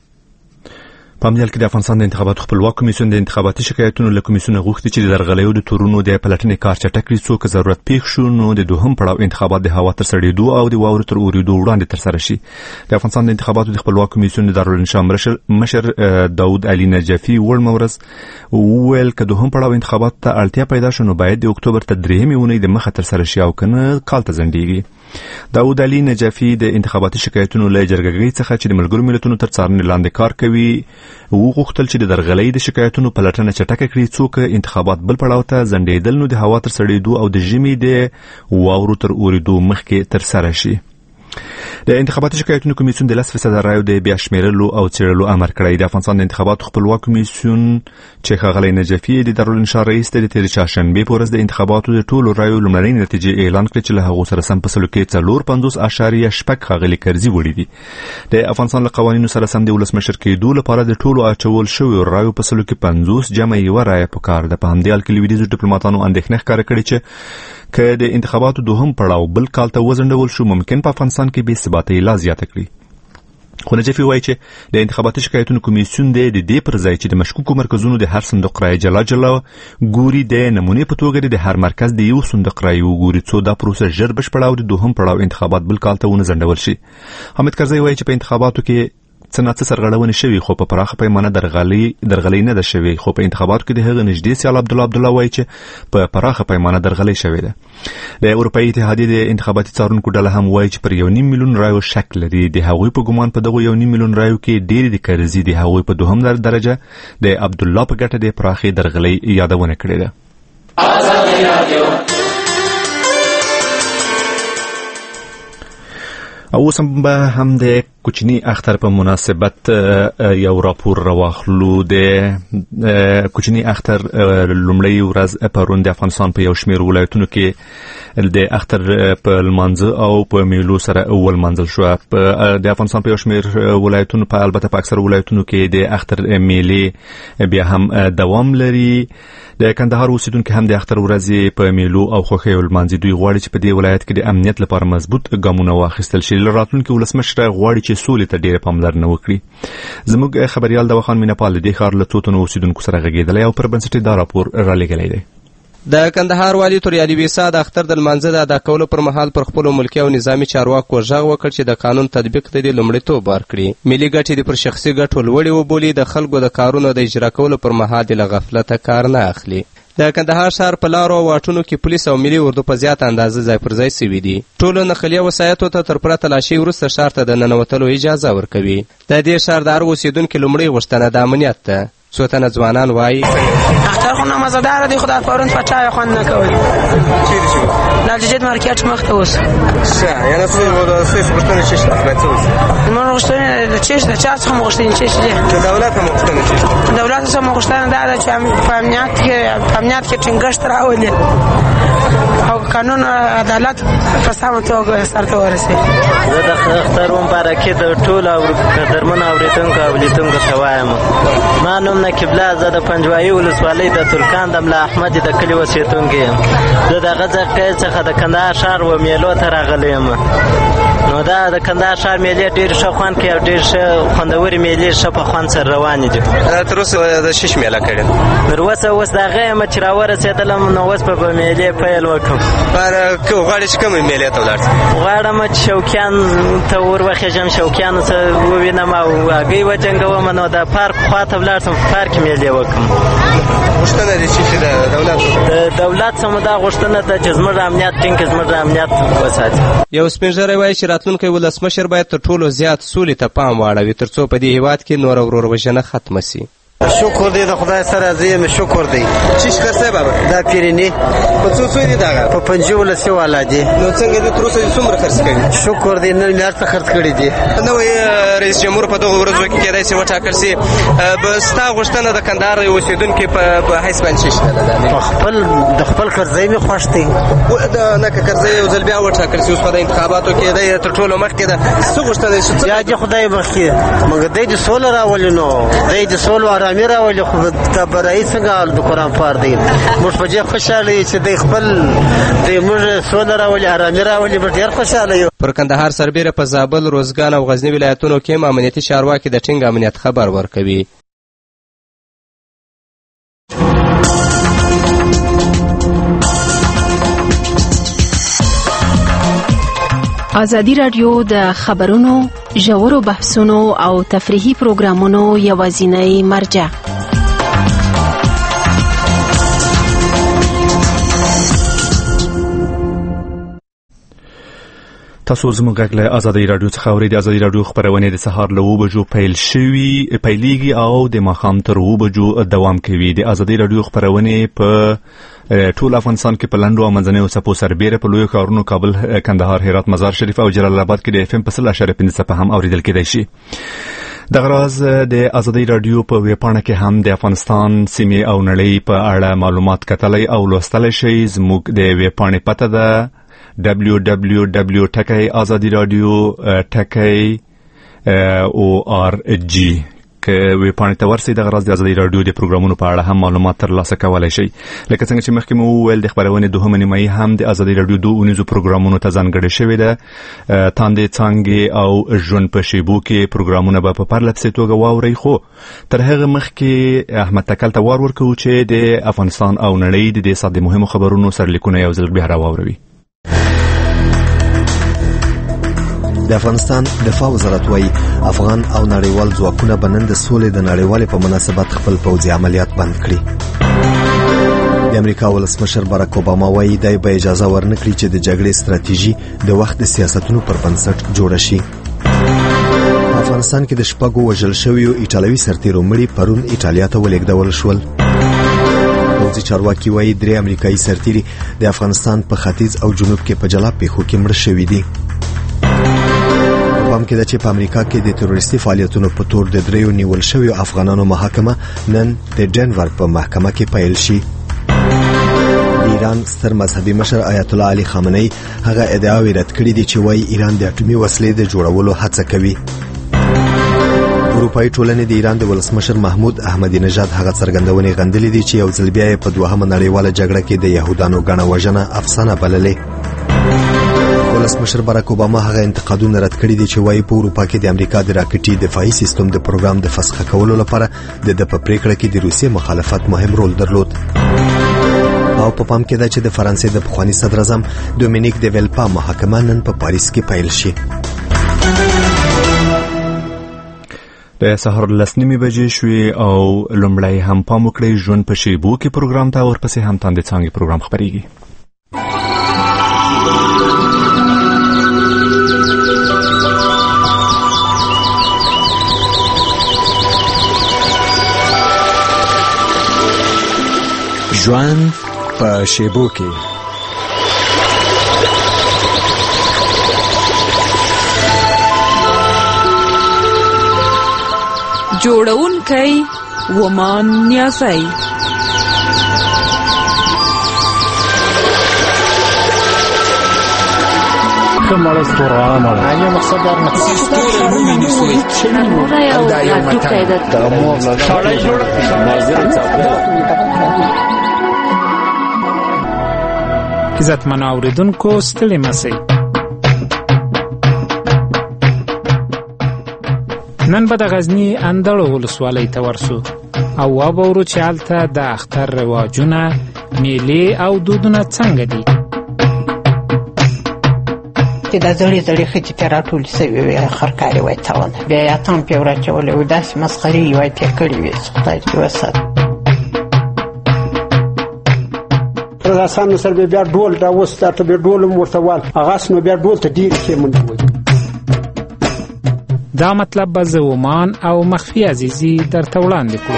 په همدې حال کې د افغانستان د انتخاباتو خپلواک کمیسیون د انتخاباتي شکایتونو له کمیسیونه غوښتي چې د درغلیو د تورونو د پلټنې کار چټک کړي څو که ضرورت پیښ شو نو د دوهم پړاو انتخابات د هوا تر سړېدو او د واورو تر اورېدو وړاندې ترسره شي. د افغانستان د انتخاباتو د خپلواک کمیسیون د دارالانشا مشر داود علي نجفي وړمه ورځ وویل که دوهم پړاو انتخابات ته اړتیا پیدا شي نو باید د اکتوبر تر درېیمې اونۍ د مخه ترسره شي او کنه کال ته ځنډیږي. داود علي نجفي د انتخاباتي شکایتونو له جرګګۍ څخه چې د ملګرو ملتونو تر څارنې لاندې کار کوي وغوښتل چې د درغلۍ د شکایتونو پلټنه چټکه کړي څو که انتخابات بل پړاو ته ځنډېدل نو د هوا تر سړېدو او د ژمي د واورو تر اورېدو مخکې ترسره شي. د انتخاباتي شکایتونو کمیسیون د 10% رایو د بیا شمیرلو او څېړلو امر کړی. د افغانستان د انتخاباتو خپلواک کمیسیون چې ښاغلی نجفي د دارالانشا رئیس ته د تېرې چهارشنبې په ورځ د انتخاباتو د ټولو رایو لومړنۍ نتیجې اعلان کړې چې له هغو سره سم په سلو کې 450.6 ښاغلي کرزي وړي دي. د افغانستان له قوانینو سره سم د ولسمشر کېدو لپاره د ټولو اچول شویو رایو په سلو کې 50 جمع یوه رایه پکار ده. په همدې حال کې لویدیځو ډیپلوماتانو اندېښنه ښکاره کړې چې که د انتخاباتو دوهم پړاو بل کال ته وځنډول شو ممکن په افغانستان کې بې ثباتۍ لا زیاته کړي. خو نجفي وایي چې د انتخاباتي شکایتونو کمیسیون د دې پر ځای چې د مشکوکو مرکزونو د هر صندوق رای جلا ګوري د نمونې په توګه د هر مرکز د یو صندوق رای وګوري څو دا پروسه ژر بشپړه او د دوهم پړاو انتخابات بل کال ته ونه ځنډول شي. حامد کرزی وایي چې په انتخاباتو کې څه ناڅه سرغړونې شوي خو په پراخه پیمانه درغلۍ نه ده شوې، خو په انتخاباتو کې د هغه نږدې سیال عبدالله وایي چې په پراخه پیمانه درغلۍ شوې ده. د اروپایي اتحادیې د انتخاباتي څارونکو ډله هم وایي چې پر 1.5 میلیون رایو شک لري. د هغوی په ګمان په دغو 1.5 میلیون رایو کې ډېرې د کرزي د هغوی په دوهم درجه د عبدالله په ګټه د پراخې درغلۍ یادونه کړې ده. اوس هم د کوچنی اختر په مناسبت یو راپور راوخلو د کوچنی اختر لومړی ورځ پرون د افغانستان په یو شمېر ولایتونو کې د اختر په لمانځه او په میلو سره اول منځل شو. د افغانستان په یو شمېر ولایتونو په البته په اکثر ولایتونو کې د اختر میلې بیا هم دوام لري. د کندهار اوسیدونکو هم د اختر ورځې په میلو او خوښیو لمانځي. دوی غواړي چې په دې ولایت کې د امنیت لپاره مضبوط ګامونه واخیستل شي. راتلونکي ولسمشر غواړي چې سولې ته ډېره پاملرنه وکړي. زموږ خبريال دواخان مینپال د ښار له څو تنو اوسیدونکو سره غږېدلی او پر بنسټ دا راپور رالیږلی دی. د کندهار والي توریالي ویسا د اختر د لمانځه د ادا کولو پر مهال پر خپلو ملکي او نظامي چارواکو غږ وکړ چې د قانون تطبیق ته دې لومړیتوب ورکړي. ملي ګټې دې پر شخصي ګټو لوړې وبولي. د خلکو د کارونو د اجرا کولو پر مهال دې له غفلته کار نه اخلي. د کندهار ښار په لارو او واټونو کې پولیس او ملي اردو په زیات اندازه ځای پر ځای سوي دي. ټولو نقلیه وسایطو ته تر پوره تلاشي وروسته ښار ته د ننوتلو اجازه ورکوي. د دې ښار د هر اوسېدونکي لومړۍ غوښتنه د امنیت ده. څو تنه ځوانان وایي اختر خو مزهدار دی، خو د پرون په چای خوند نه کوي. چیرې شو؟ د جدید مارکیټ مخ ته اوس. ښه، یعنې څه غوښتنې چې شته خدای څه وکړي؟ موږ غوښتنې د چیش د چا څخه موږ غوښتنې چې دي. د دولت هم غوښتنې چې دي. دولت څخه موږ غوښتنه دا ده چې په امنیت کې ټینګښت راولي او قانون عدالت په سمه توګه سرته ورسوي. زه د اختر مبارکي د ټولو قدرمنو اورېدونکو او لیدونکو ته وایم. ما نوم نقیب الله، زه د پنجوایي ولسوالۍ د ترکان د ملا احمد د کلي اوسېدونکی یم. زه د غزه څخه د کندهار ښار و میلو ته راغلی یم. نو دا د کندهار ښار میلې ډېر ښه خوند کوي او ډېر ښه خوندورې میلې ښه په خوند سره روانې دي. تر اوسه د شش میله کړې؟ تر اوسه اوس د هغه یم چې راورسېدلم نو اوس به میلې پیل وکړم. غواړې چې کومې میلې ته ولاړ شې؟ غواړم چې شوقیان ته ور وخېږم، شوقیانو څه ووینم او هګۍ وجنګوم، نو د پارک خوا ته ولاړ شم، په پارک میلې وکړم. غوښتنه دې چې د دولت دولت څخه دا غوښتنه ده چې زموږ امنیت ټینګ کړي، زموږ امنیت وساتي. یو سپین ږیری وایي چې راتلونکی ولسمشر باید تر ټولو زیات سولې ته پام واړوي تر څو په دې هېواد کې نوره وروروژنه ختمه سي. شکر دی د خدای سره، زه یم شکر دی. چې خرڅه بابا دا پیرینی په څو څو دي دا په 50 والا دي. نو څنګه دې تر اوسه څومره خرڅ کړي؟ شکر دی نن میاشت خرڅ کړي دي. نو رئیس جمهور په دغه ورځو کې کېدای شي وټاکل شي. ستا غوښتنه د کندهار اوسېدونکي په حیث باندې شته؟ د خپل کرزی می خوښ دی. نه که کرزی یو ځل بیا وټاکل شي اوس په انتخاباتو کې دی تر ټولو مخکې ده، څه غوښتنه شي؟ یا دې خدای بخښي مګر دی سول راولي، نو دی سول آرامي راولي. خو د برای څنګه د قرآن پار دی موږ په دې خوشاله یو چې دی خپل دی موږ سول راولي، آرامي راولي، موږ ډېر خوشاله یو. پر کندهار سربیره په زابل، روزګان او غزنی ولایتونو کې هم امنیتي چارواکي د ټینګ امنیت خبر ورکوي. ازادي راډیو د خبرونو، ژورو بحثونو او تفریحي پروګرامونو یوازینی مرجع. تاسو زموږ غږ له ازادي راډیو څخه اورئ. د ازادي راډیو خبرونه د سهار له 9 بجو پیلېږي او د ماښام تر 9 بجو دوام کوي. د ازادي راډیو خبرونه په ټول افغانستان کې په لنډو او منځنیو څپو سربیره په لویو ښارونو کابل، کندهار، هرات، مزار شریف او جلال آباد کې د FM په 100.5 هم اوریدل کېدای شي. دغه راز د ازادي راډیو په ویبپاڼه کې هم د افغانستان سیمې او نړۍ په اړه معلومات کتلای او لوستلای شئ. زموږ د ویبپاڼې پته ده www.azadiradioorg. که ویبپاڼې ته ورسئ دغه راز د ازادي راډیو د پروګرامونو په اړه هم معلومات ترلاسه کولی شئ. لکه څنګه چې مخکې مو وویل د خبرونې دوهمه نیمایي هم د ازادي راډیو 2 اونیزو پروګرامونو ته ځانګړې شوې ده. تاندې څانګې او ژوند په شیبو کې پروګرامونه به په پرله پسې توګه واورئ. خو تر هغه مخکې احمد تکل ته وار ورکوو چې د افغانستان او نړۍ د دې ساعت د مهمو خبرونو سرلیکونه یو ځل بیا راواوروي. د افغانستان دفاع وزارت وايي افغان او نړیوال ځواکونه بنن د سولې د نړیوالې په مناسبت خپل پوځي عملیات بند کړي. د امریکا ولسمشر باراک اوباما وايي دای به اجازه ورنکړي چې د جګړې ستراتیژي د وخت د سیاستونو پر بنسټ جوړه شي. په افغانستان کې د شپږو وژل شویو ایټالوي سرتیرو مړي پرون ایټالیا ته ولېږدول شول. پوځي چارواکي وايي 3 امریکایي سرتیري د افغانستان په ختیځ او جنوب کې په جلا پیښو کې مړ شوي دي. پام کې ده چې په امریکا کې د تروریستي فعالیتونو په تور د 3 نیول شویو افغانانو محاکمه نن د ډنور په محکمه کې پیل شي. ایران ستر مذهبي مشر آیت الله علي خامنه‌ای هغه ادعاوې رد کړې دي چې وايي ایران د اټومي وسلې د جوړولو هڅه کوي. اروپאי ټولنې د ایران د ولسمشر محمود احمدی نژاد هغه څرګندونې غندلې دي چې یو ځل بیا په دوهمه نړیواله جګړه کې د يهودانو غاڼه وژنه افسانه بللې. ولسمشر باراک اوباما هغه انتقادونه رد کړي دي چې وايي په اروپا کې د امریکا د راکټي دفاعي سیستم د پروګرام د فسخ کولو لپاره د په پریکړه کې د روسیې مخالفت مهم رول درلود. او په پام کې ده چې د فرانسې د پخوانی صدر اعظم دومینیک د ویلپا محاکمه نن په پاریس کې پیل شي. د سحر 10:30 بجې شوې او لومړی هم پام وکړئ ژوند په شیبو کې پروګرام ته ورپسې هم تاند څنګه پروګرام خبريږي. ژوند په شیبو کې جوړونکی ومان نیازی کمال استورانه معنی مقصد در نفسیستور مومینی سوی دا یو متن دا مولا شړای جوړ ناظر صاحب عزتمن اوریدونکو ستړي مسئ. نن به د غزنی اندړو ولسوالۍ ته ورسو او وابورو چې هلته د اختر رواجونه، میلې او دودونه څنګه دي. چې دا زړې ښځې پرې راټولې سوې وې خرکارې وای تاونه بیا یې اتام پرې وراچولې وې داسې مسخرې یې وای پرې کړې وې خدای دې وساتي. رسانو سره بیا ډول راوسته ته بیا ډول ورته وال هغه نو بیا ډول ته ډېرې ښې منډې وایي. دا مطلب به زه ومان او مخفي عزیزي درته وړاندې کړو.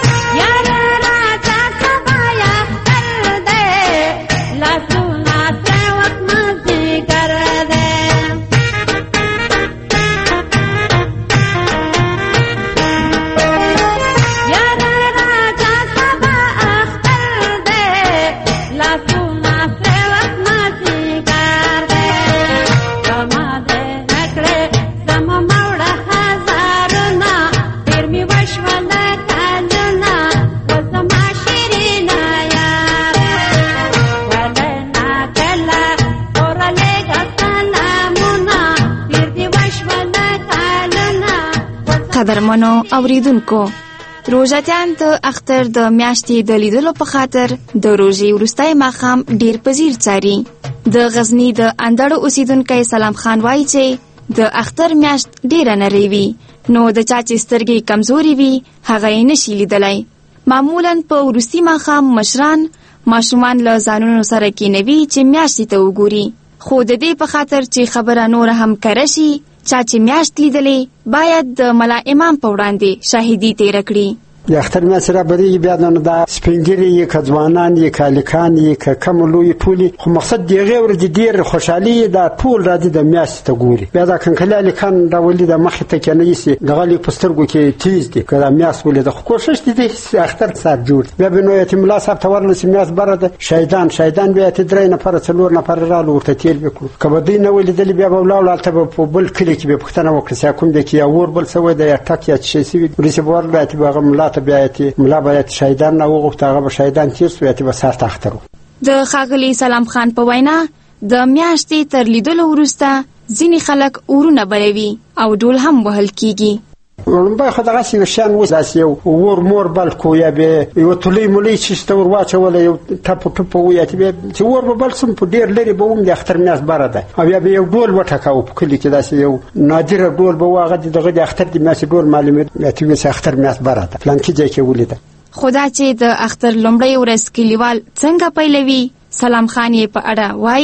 قدرمنو اوریدونکو، روژاتیان د اختر د میاشتې د لیدلو په خاطر د روژې وروستی ماښام ډیر په ځیر څاري. د غزني د اندړو اوسیدونکی سلام خان وایي چې د اختر میاشت ډیره نری وي، نو د چا چې سترګې کمزوري وي هغه یې نشي لیدلی. معمولا په وروستي ماښام مشران ماشومان له ځانونو سره کینوي چې میاشتې ته وګوري، خو د دې په خاطر چې خبره نور هم کره شي، چا چې میاشت لیدلې باید د ملا امام په وړاندې شاهدي تیره کړي. د اختر میاشت رابرېږي بیا نو دا سپینګیري یې که ځوانان یې که هلکان یې که کم لوی ټولې، خو مقصد د هغې ورځې ډېر خوشحالي دا ټول راځي د میاشتې ته ګوري. بیا دا کنکلي هلکان راولي د مخې ته کېنه ایسي دغه لیک په سترګو کې تیز دي که دا میاشت ولیده، خو کوښښ دي د اختر ساعت جوړ. بیا به نو یتیم الله صاحب ته ورنسي میاشت بره ده شهیدان بیا اتې 3 نفره 4 نفره رالو ورته تېر به کړو. که به دوی نه ولیدلي بیا به ولاړو هلته به په بل کلي کې به پوښتنه وکړه چې کوم دی کې یا اور بل سوی ده یا ټک یا څه شی سوي وروسته به ورغله اتې به هغه ملا ته بیا ملا باید شهیدان نه وغوښته، هغه به شهیدان تیر سو یا به سخت اختر. د ښاغلي سلام خان په وینا د میاشتې تر لیدلو وروسته ځینې خلک اورونه بلوي او ډول هم وهل کیږي. لومبای خو دغسې یو شیان اوس داسې یو اور مور بل کو یا به یو تولۍ مولۍ چې ته ور واچوله یو ټپو ټپو ویاتې بیا چې اور به بل سم په ډېر لرې به وم د اختر میاشت بره ده او یا به یو ډول وټکاوه په کلي کې داسې یو نادره ډول به و هغه دغه د اختر د میاشتې ډول معلومېد بیا ته ویې چې اختر میاشت بره ده فلانکي ځای کې ولیده. خو دا چې د اختر لومړۍ ورځ کلیوال څنګه پیلوي، سلام خان یې په اړه وایي.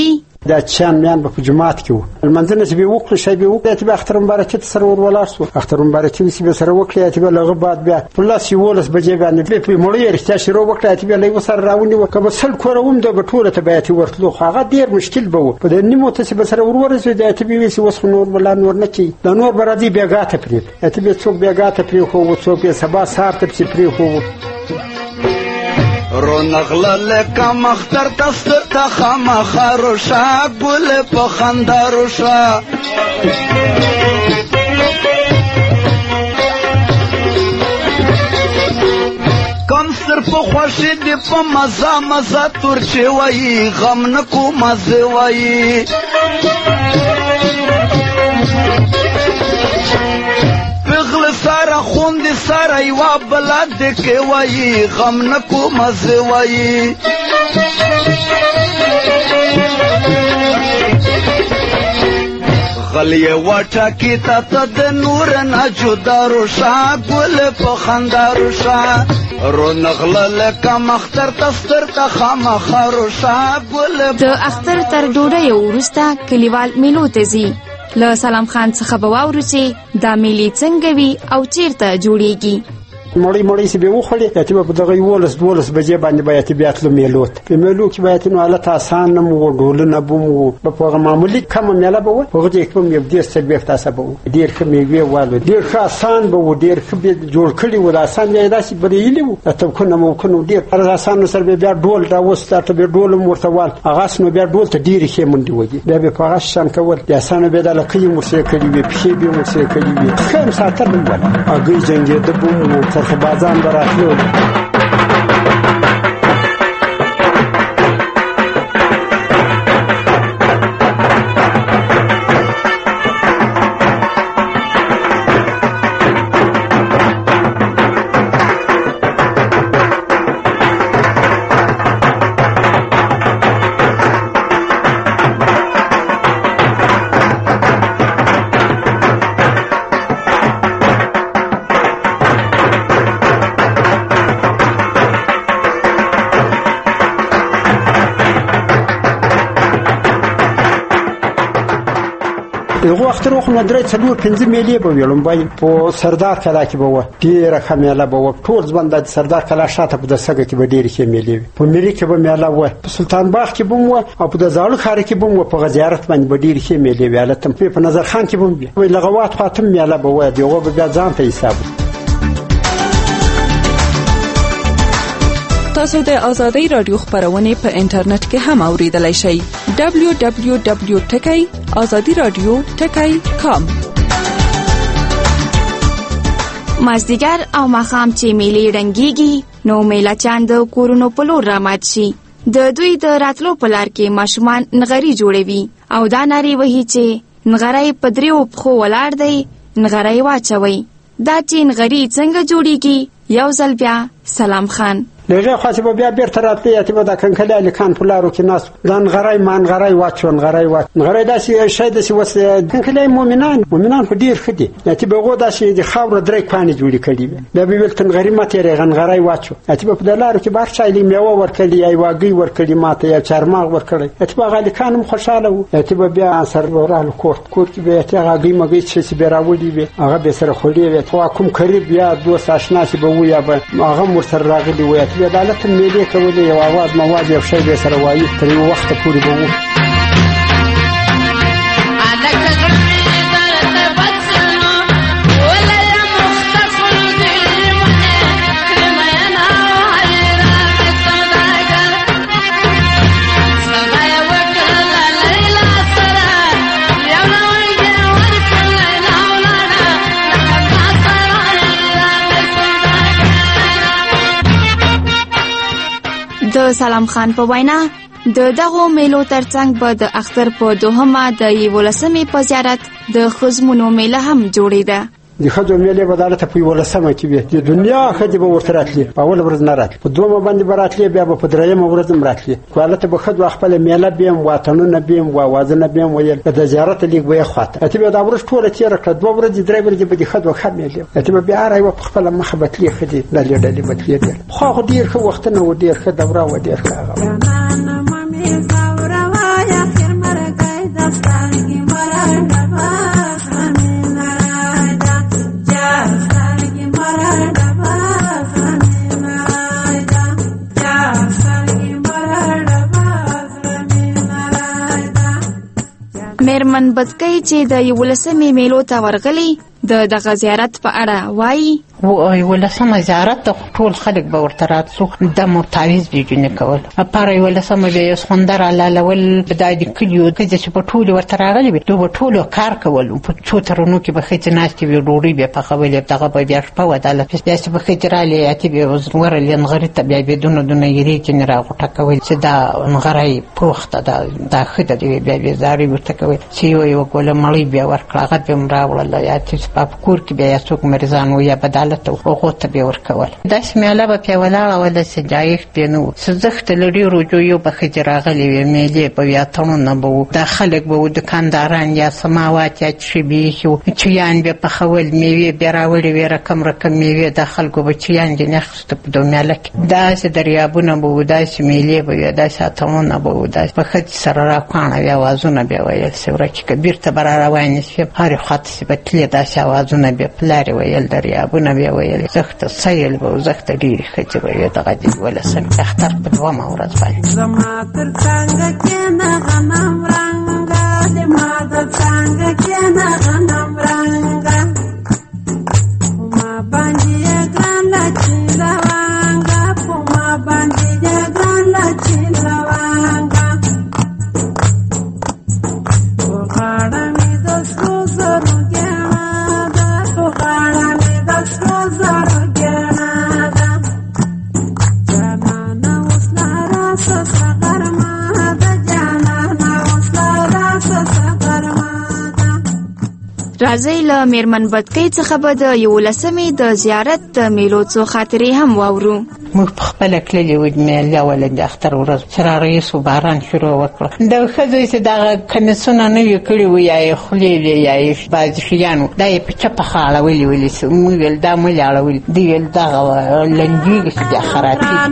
دا چان میان په جماعت کې وو منځنه چې به وکړ شي به وکړ ته اختر مبارکي سره ورولار شو اختر مبارکي چې به سره وکړ ته به لغه بعد بیا پلاس یولس بجې باندې په مړی رښتیا شروع وکړ ته به لږ سره راونی وکړ سل کوروم د بټوله ته به ته ورتلو هغه ډیر مشکل به و په دې نیمه ته به سره ورورځي د ته به وسی وس نور بل نور نه کی د نور برادي بیاګاته پرې ته به څوک بیاګاته پرې خو څوک یې سبا سار ته پرې خو رونغله لکه مختر تستر ته خامخارو شا ګل په خندارو شا کم سر په خوشی دی په مزا مزا تور چې وای غم نکو مزه وای پغل سارا خوند سارا یوا بلاد کې وای غم نکو مزه وای غلی وټا کی ته د نور نه جدا روشا ګل په خندارو شا رونغله لکه مختر تستر ته خامخارو شا ګل د اختر تر ډوډۍ وروسته کلیوال میلو ته ځي له سلام خان څخه به واورو چې دا میلې څنګه وي او چیرته جوړیږي مړی چې به وخړي ته په دغه ولس بجې باندې باید بیا تل میلوت په میلو کې باید نو حالت آسان نه مو ډول نه بوم په معمولی کم میله به په دې کوم یو ډیر څه به تاسو به ډیر کمی وی والو ډیر آسان به ډیر خبي جوړ کړي و آسان دی داسې بریلی و ته کنه مو کنه ډیر آسان سره بیا ډول دا وسته به ډول مرتوال هغه نو بیا ډول ته ډیر کې مونږ دی بیا به په شان کول د آسان به د لکې موسیقي وي په به موسیقي وي خام ساتل ولا هغه څنګه د بوم بازان براتلو یو وخت روخ نه درې څلور پنځه میلې به ویلم باید په سردار کلا کې به و ډیره خمیله به و ټول ځوان د سردار کلا شاته په دسګه کې به ډیره کې میلې په ملي کې به میله و په سلطان باغ کې به و او په زاړه خار کې به و په غزیارت باندې به ډیره کې میلې ویالتم په نظر خان کې به وي لغوات خاتم میله به و دیغه به بیا ځان ته حساب تاسو د آزادۍ رادیو خبرونه په انټرنیټ کې هم اوریدلای شئ www.azadiradio.com مازدیګر او ماښام چې میلې رنګيږي نو میله چاند کورونو په لور رامات شي د دوی د راتلو په لار کې ماشومان نغري جوړوي او دا ناري وهي چې نغري په دریو پښو ولاړ دی نغري واچوي دا چې نغري څنګه جوړیږي یو ځل بیا سلام خان لږه خاصه بیا بیرته راتلی ته به د کنکلې کان پلارو کې ناس ځان غړای مان غړای واچون غړای واچ غړای داسې شای داسې وس کنکلې مؤمنان په ډیر خدي ته به غو داسې د خاور درې کانې جوړی کړي بیا به ولتن غری ماته رغن غړای واچو ته په دلارو کې بار چایلی میوه ورکړي ای واګي ورکړي ماته یا چارماغ ورکړي ته به غالي کانم خوشاله وو ته به بیا سر ورال کوټ کې به ته غاګي مګي چې به راوړي به هغه به سره خولي به تو کوم قریب یا دوست آشنا چې به ویا به هغه مر سره راغلي وي د عدالت ملي کولې یو आवाज مواد یو شی به سره وایي تر یو وخت پورې به وو د سلام خان په وینا د دغو میلو ترڅنګ به د اختر په دوهمه د 11مې په زیارت د خزمونو میله هم جوړېده د خځو میلې بدالت په 11مه کې وي د دنیا خځې به ورته راتلي په اول ورځ نه راتلي په دومره باندې براتلي بیا په درېمه ورځ هم راتلي کوالته به خځو خپل میله بیم وطنونه بیم وازنه بیم ویل د زیارت لیک به خاطر اته به دا ورځ ټوله تیر کړ دوه ورځې درې ورځې به د خځو خمیلې اته به بیا راي په خپل مخبتلي خدي د لیدلې بتلې خو ډیر خو وخت نه و ډیر خ دوره و ډیر خ میرمن بدکۍ چې د 11مې میلو ته ورغلي د دغه زیارت په اړه وایي. 11مه زیارت ته ټول خلک به ورته راتلو، د تعویض بیجونې کول لپاره 11مه بیا یو سخوندر حلالول دا د کلیو ښځې چې په ټولې ورته راغلي وي دوی به ټولو کار کول، په څو ترونو کې به ښځې ناستې وي، ډوډۍ به یې پخولې، دغه به بیا شپه وه د بیا چې به ښځې رالې اتې به یې ورلې نغري ته بیا به دونه یېرې ځینې راغوټه کول چې دا نغری پوخ ته دا ښه ده بیا بیا زارې ورته کول چې یوه ګوله مړۍ بیا ورکړه هغه به م راوړله یا چې په کور کې بیا څوک مریضان و یا بدالت و هغو ته به یې ورکول. داسې میله به پرې ولاړه وله چې جایښت بې نه و، سزښت له ډېرو جویو به ښځې راغلې وې، میلې به وي، اتڼونه به وو، دا خلک به وو دکانداران یا سماوات یا څه به ایښي وو، چیان به پخول، میوې بیا راوړې وې رقم میوې، د خلکو به چیان ځینې اخیسته په دو میله کې، داسې دریابونه به وو، داسې میلې به وي، داسې اتڼونه به وو، داسې به ښځې سره راکاڼه وي، اوازونه به یې ویل چې ورکې که بېرته به را روانې شوې هرې خواته چې به تلې داسې اوازونه به پلار یې ویل، دریابونه به یې ویل، زښته سیل به و، زښته ډېرې ښځې به وې. دغه د 11مې اختر په 2مه ورځ باندې زما تر څنګه کښېنه غنم رنګه، زما تر څنګه کښېنه غنم رنګه، ما باندې یې ګرانه چیلوانګه، په ما باندې یې ګرانه چیلوانګه، په غاړه مې د سرو زرو ګېڼه ده، په غاړه مې د سرو زرو ګېڼه ده، جانانه اوس لا راسه څه غرمه ده، جانانه اوس لا راسه څه غرمه ده. راځئ له میرمن بدکۍ څخه به د 11مې د زیارت د میلو څو خاطرې هم واورو. موږ په خپله تللي وو میله وله د اختر ورځ چې رارئیس و باران شروع وکړه، د ښځو چې دغه کمیسونه نه وي کړي وو یا یې خولې وې یا یې بعضې شیان وو دا یې په چپه ښه اړولي ولې موږ ویل دا ملې اړولي، دوی ویل دغه لنګېږي چې بیا خرابېږي.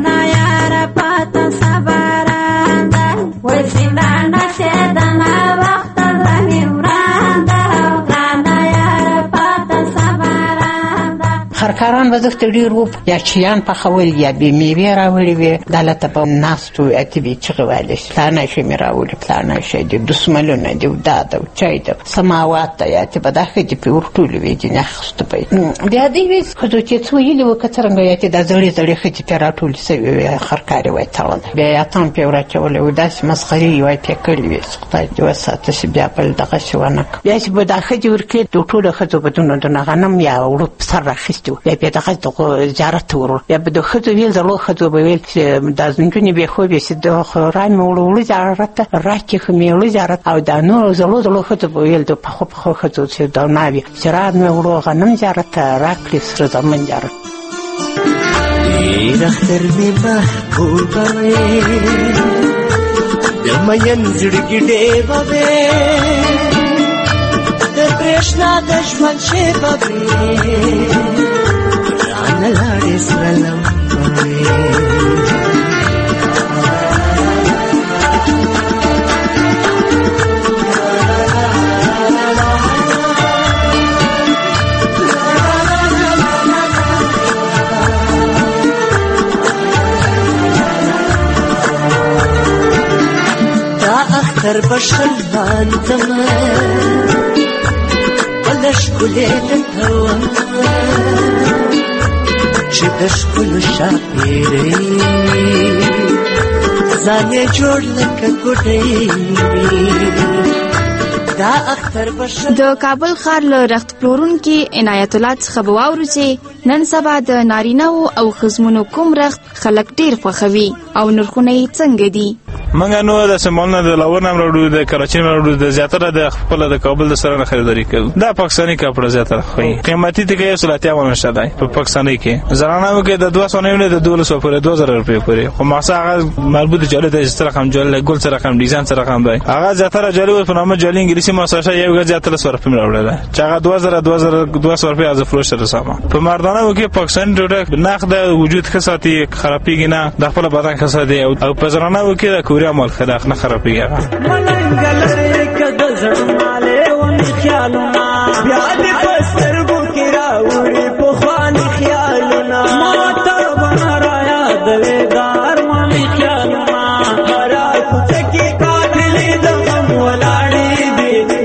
خرکاران به زښته ډېر وو، یا چیان پخول یا بې میوې راوړې وې، دلته به ناست وو، اتې به یې چغې ویلې فلانی شی مې راوړي، فلانی شی د دسملونه دي او دا ده او چای ده، سماوات ده، یا اتې به دا ښځې پرې ورټولې وې ځینې اخیسته به یې. بیا دوی وې ښځو چې څه ویلي وو که څرنګه یا چې دا زړې ښځې پرې راټولې سوې وې، خرکارې وی تړله، بیا یې اتڼ پرې وراچولی وو، داسې مسخرې یې وی پرې کړې وې چې خدای دې وساته چې بیا بل دغسې ونه کړه. بیا چې به دا ښځې ورکړې د ټولو ښځو به دونه غنم یا وړو په سر راخیستي وو، بیا دغه زیارت ته ورور، بیا به د ښځو ویل زړو ښځو به ویل چې دا نجونې بې خوبې چې د را مې وړو زیارت ته راکړې ښه مې وړو زیارت، او دا نورو زړو ښځو به ویل د پخو ښځو چې دا ناوې چې را مې وړو غنم زیارت ته راکړې سره زمن زیارت. ډېر اختر مې محبوبه وې، د مین زړګي ډېوه وې، د برېښنا د ژوند شېبه وې، رانه لاړې سره لمبه وې. دا اختر بشل مانځمه بله ښکلې دلته ومه چې د ښکلو شاپېرۍ ځان یې جوړ لکه ګوډۍ د کابل ښار له رخت پلورونکي عنایت الله څخه به واورو چې نن سبا د نارینه‌و او ښځمنو کوم رخت خلک ډېر خوښوي او نرخونه یې څنګه دي. موږ نو د سمالونه د لاهور نه راوړو، د کراچۍ نه راوړو، د زیاتره د خپل د کابل د سره نه خریداري کوو. دا پاکستاني کپړه زیاتره خوښي، قیمتي ته کې 130 نشته دی په پاکستاني کې، زرانه کې د 200 نه د 200 پورې 2000 روپۍ پورې، خو ماسه هغه مربوط جاله د سره رقم جاله ګل سره رقم ډیزاین سره رقم دی، هغه زیاتره جاله په نامه جاله انګلیسي ماسه یو غږ زیاتره سره په راوړل چې هغه 2200 روپۍ از فروش سره سم. په مردانه کې پاکستاني ډوډۍ نقد وجود خاصاتي خرابېږي نه، د خپل بدن خاصاتي او په زرانه کې د کوریا مال خلاق نه خرابېږي. ملنګلې کده زړماله ونی خیالونه بیا دې پسترګو کې راوړي په خواني خیالونه، ماته بنارا یاد وېدار مانی خیالونه، هر کوڅه کې کاټلې د غم ولاړې دي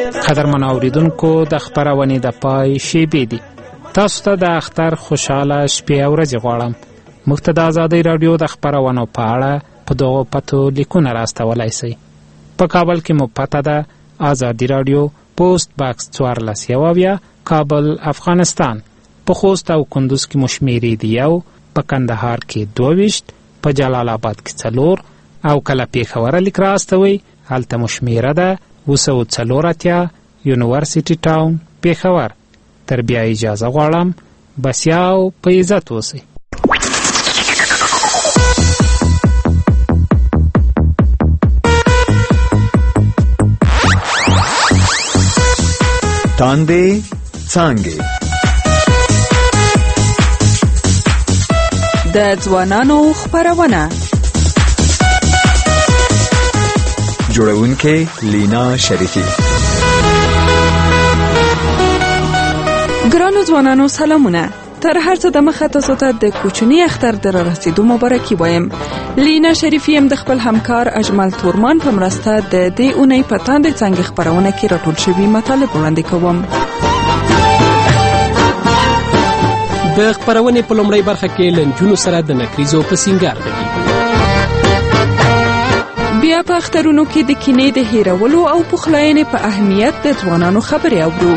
قدرمن اوریدونکو د خپرونې د پای شیبې دي. تاسو ته د اختر خوشاله شپې او ورځې غواړم. موږ ته د ازادۍ راډیو د خپرونو په اړه په دغو پتو لیکونه راستولی شئ. په کابل کې مو پته ده ازادي راډیو پوسټ باکس 14 کابل افغانستان. په خوست او کندوز کې مو شمیرې دي 1، په کندهار کې 22، په جلال آباد کې 4 او کله پیښور لیک راستوئ هلته مو شمیره ده 244 یونیورسټي ټاون پیښور. تر بیا اجازه غواړم بسیا او په عزت اوسئ. تاندې څانګې د ځوانانو خپرونه جوړونکې لینا شریفی. ګرانو ځوانانو سلامونه. تر هر څه د مخه تاسو ته د کوچني اختر د رارسېدو مبارکي وایم. لینا شریفی هم د خپل همکار اجمل تورمان په مرسته د دې اونۍ په تاندې څانګې خپرونه کې راټول شوي مطالب وړاندې کوم. د خپرونې په لومړۍ برخه کې له نجونو سره د نکریزو په سینګار غږیږو. بیا په اخترونو کې د کینې د هیرولو او پخلاینې په اهمیت د ځوانانو خبرې اورو.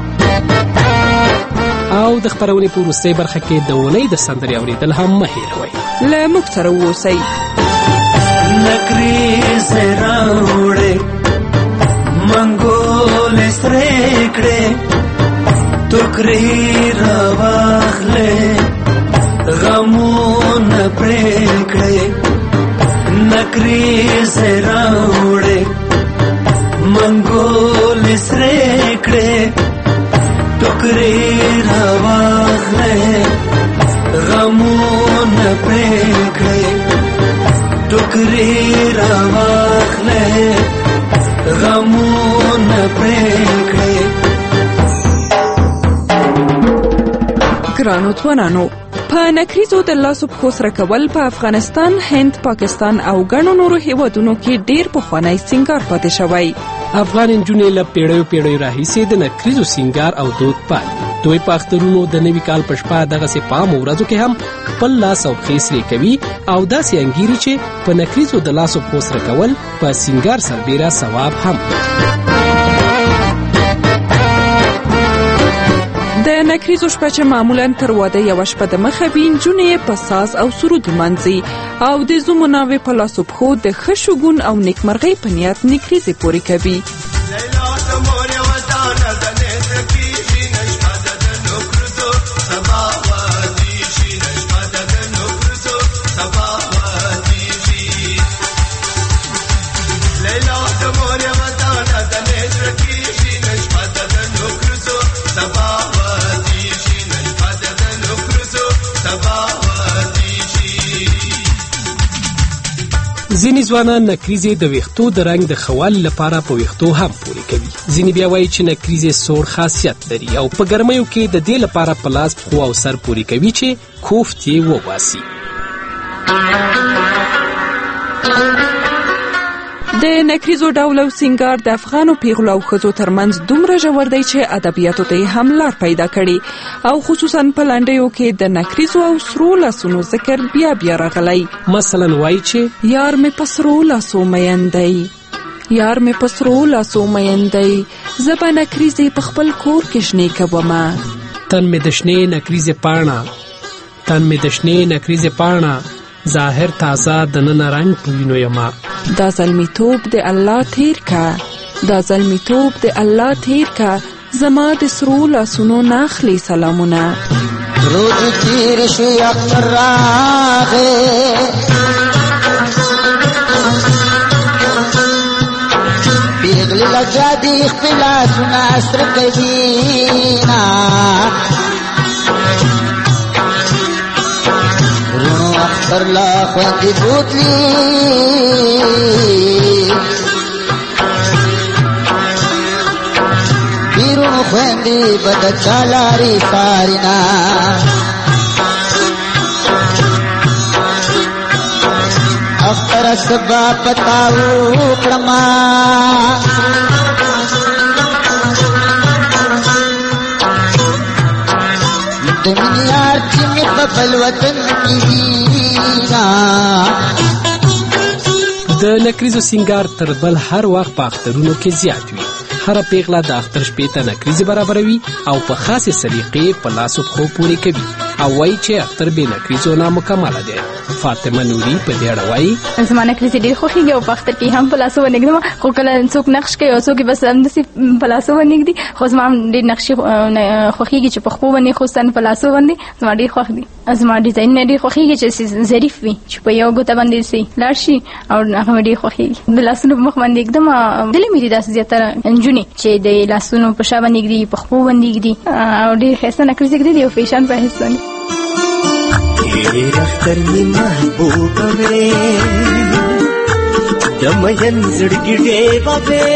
او د خپرونې په وروستۍ برخه کې د اونۍ د سندرې اورېدل هم مه هېروئ. له موږ سره واوسئ. نکریزې راوړې منګولې سرې کړې ټوکرې راواخلې غمونه پرې کړې. نکریزې راوړې منګولې سرې کړې ټوکرې راواخلې غمونه پرې کړې ټوکرې راواخلې غمونه پرې کړې. ګرانو ځوانانو، په نکریزو د لاسو پښو سره کول په افغانستان، هند، پاکستان او ګڼو نورو هیوادونو کې ډیر پخوانی سینګار پاتې شوی. افغان نجونې له پیړیو راهیسې د نکریزو سینګار او دود پالي. دوی په اخترونو د نوي کال په شپه دغسې په عامو ورځو کې هم خپل لاس او پښې سرې کوي او داسې انګیري چې په نکریزو د لاسو پښو سره کول په سینګار سربیره ثواب هم. د نکریزو شپه چې معمولا تر واده یوه شپه د مخه وي، نجونې په ساز او سرود لمانځي او د زومناوې په لاسو پښو د ښه شګون او نیکمرغۍ په نیت نکریزې پورې کوي. ځینې ځوانان نکریزې د ویښتو د رنګ د ښه والي لپاره په ویښتو هم پورې کوي. ځینې بیا وایي چې نکریزې سوړ خاصیت لري او په ګرمیو کې د دې لپاره په لاس، پښو او سر پورې کوي چې کوفت یې وباسي. د نکریزو ډول او سینګار د افغانو پیغلو او ښځو ترمنځ دومره ژور دی چې ادبیاتو ته هم لار پیدا کړي او خصوصا په لنډیو کې د نکریزو او سرو لاسونو ذکر بیا راغلی. مثلا وایي چې یار مې په سرو لاسو مین دی، یار مې په سرو لاسو مین دی، زه به نکریزې په خپل کور کې شنې کومه. تن مې د شنې نکریزې پاڼه، تن مې د شنې نکریزې پاڼه، ظاهر تازه د نن رنگ په وینو یما. دا زلمیتوب د الله تیر کا، دا زلمیتوب د الله تیر کا، زما د سرو لاسونو ناخلی سلامونه. روز تیر شو اختر راغې پیغلی لجا دی خپل لاسونه سره کوینا اختر لا خوندې بوتلی بیرون خوندې بد چالاری سارینا اختر سبا پتاو کړما د مینې یار چې مې په بل وطن کې د نکریزو سینګار تر بل هر وخت په اخترونو کې زیات وي. هره پیغله د اختر شپې ته نکریزې برابروي او په خاصې سلیقې په لاسو پښو پورې کوي او وایي چې اختر بې نکریزو نامکمله دی. فاطمه نوري په دې اړه وایي زما نکریزې ډېر خوښېږي او په اختر کې هم په لاسو ونږدم، خو کله څوک نقش کوي او څوک بس همداسې په لاسو ونږدي، خو زما هم ډېر نقشې خوښېږي چې په خپو باندې خصوصا په لاسو باندې زما ډېر خوښ دي. زما ډیزاین مې ډېر خوښېږي چې ظریف وي، چې په یو ګوته باندې سي لاړ شي او هغه مې ډېر خوښېږي. د لاسونو په مخ باندې ږدم ډلې مې دي داسې زیاتره نجونې چې د لاسونو په شا باندې ږدي، په خپو باندې ږدي او ډېر ښایسته نکریزې ږدي او فیشن په حیث باندې. اختر می محبوبه وې د مین زړګي ډېوه وې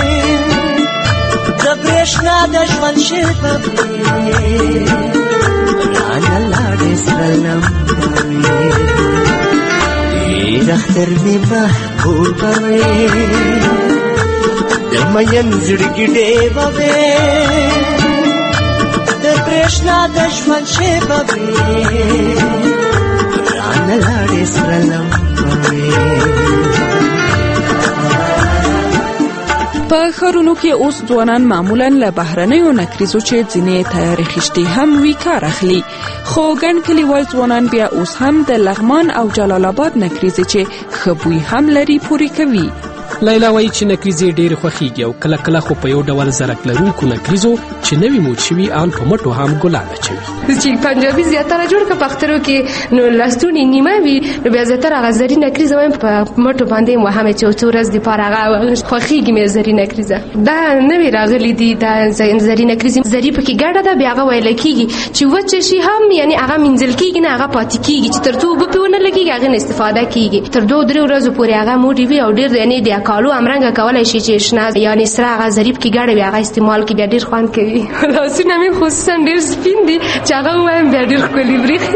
د برېښنا د ژوند شېبه وې رانه لاړې سره لمبه وې. اختر می محبوبه وې د مین زړګي ډېوه وې د برېښنا د ژوند شېبه وې رانه لاړې سره لمبه وې. په ښارونو کې اوس ځوانان معمولا له بهرنیو نکریزو چې ځینې تیارې خیشتې هم وي کار اخلي، خو ګڼ کلیوال ځوانان بیا اوس هم د لغمان او جلال آباد نکریزې چې ښه بوی هم لري پورې کوي. لیلا وایي چې نکریزې ډېرې خوښېږي او کله کله خو په یو ډول زرک لرونکو نکریزو چې نوي موډ شوي ان په مټو هم ګلان اچوي. چې پنجابي زیاتره جوړ که په اخترو کې نو لستونې نیمه وي نو بیا زیاتره هغه زري نکریزه وایم په مټو باندې وهمې چې څو ورځې دپاره هغه خوښېږي مې زري نکریزه. دا نوې راغلي دي دا زري نکریزې، زري پکې ګډه ده، بیا هغه ویله کېږي چې وچه شي هم یعنې هغه مینځل کېږي نه هغه پاتې کېږي چې تر څو اوبه پرې ونه لګېږي هغې نه استفاده کېږي. تر 2-3 ورځو پورې هغه موډې وي او ډېر یعنې د کالو همرنګه کولی شي چې شنه یعنې سره هغه ظریف کې ګډه وي هغه استعمال کړي بیا ډېر خوند کوي. لاسونه مې خصوصا ډېر سپین دي چې هغه ووایم بیا ډېر ښکلي برېښي.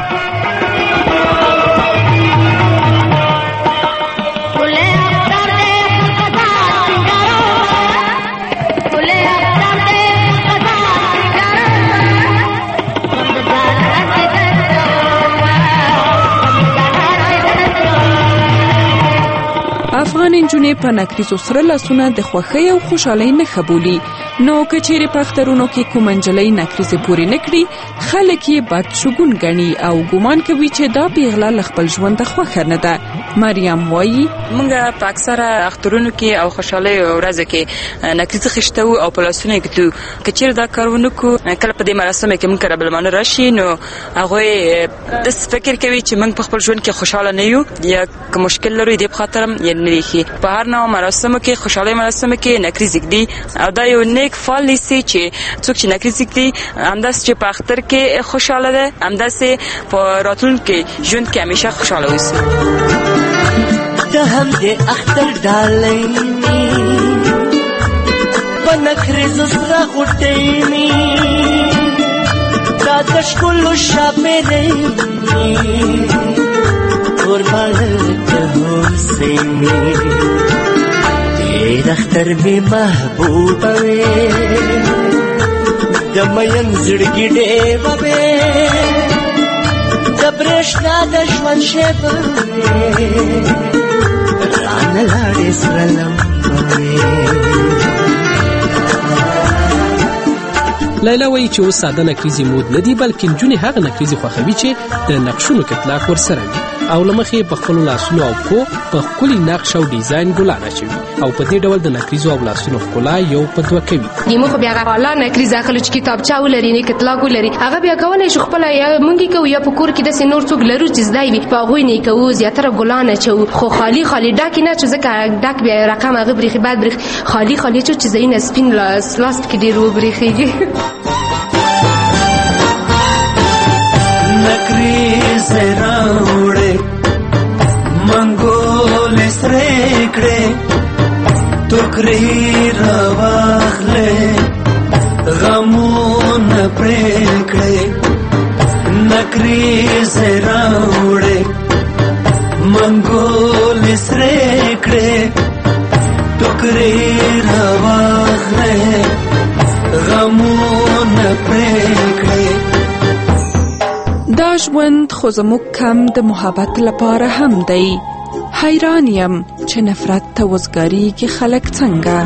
افغان نجونې په نکریزو سره لاسونه د خوښۍ او خوشحالۍ نښه بولي، نو که چیرې په اخترونو کې کومه نجلۍ نکریزې پورې نه کړي خلک یې بد شګون ګڼي او ګمان کوي چې دا پیغله له خپل ژونده خوښه نه ده. مریم وایي موږ په اکثره اخترونو کې او خوشحالۍ ورځو کې نکریزې خیشتو او په لاسونه یې ږدو. که چیرې دا کار ونه کړو کله په دې مراسمو کې موږ کره بلمانه راشي نو هغوی داسې فکر کوي چې موږ په خپل ژوند کې خوشحاله نه یو یا که مشکل لرو دې په خاطر هم نه لیکي. په هر نوع مراسمو کې خوشحالۍ مراسمو کې نکریزې ږدي او دا یو نیک فعال نیسي چې څوک چې نکریزې ږدي همداسې چې په اختر کې خوشحاله ده همداسې په راتلونکي ژوند کې همیشه خوشحاله اوسي. ته هم د اختر ډالۍ په نکریزو سره غوټۍ دا د ښکلو ښاپېرۍ قربانه ته اوسئ ډېر اختر مې محبوبه وې د مین زړګي ډېوه وې د برېښنا د ژوند شېبه وې رانه لاړې سره لمبه وې. لیلا وایي چې اوس ساده نکریزې مود نه دي بلکې نجونې هغه نکریزې خوښوي چې د نقشونو کتلاک ورسره وي او له مخې په خپلو لاسونو او پښو په ښکلي نقش او ډیزاین ګلان اچوي او په دې ډول د نکریزو او لاسونو ښکلا یو په دوه کوي. موږ خو بیا هغه اعلی نکریزه اخلو چې کتابچه ولري نه کتلاک ولري هغه بیا کولی شو خپله یا موږ یې کوو یا په کور کې داسې نور څوک لرو چې زده وي په هغوی نه یې کوو زیاتره ګلان اچوو خو خالي ډکې نه چې ځکه ډک بیا رقم هغه برېښي بد برېښي خالي اچو چې ځایونه سپین لاس پکې ډېر وبرېښېږي. نکریزې راوړې منګولې سرې کړې ټوکرې راواخلې غمونه پرې کړې نکریزې راوړې منګولې سرې کړې ټوکرې راواخلې غمونه پرې کړې خو زموږ کم د محبت لپاره هم دی. حیران یم چې نفرت ته وزګاریږي خلک څنګه.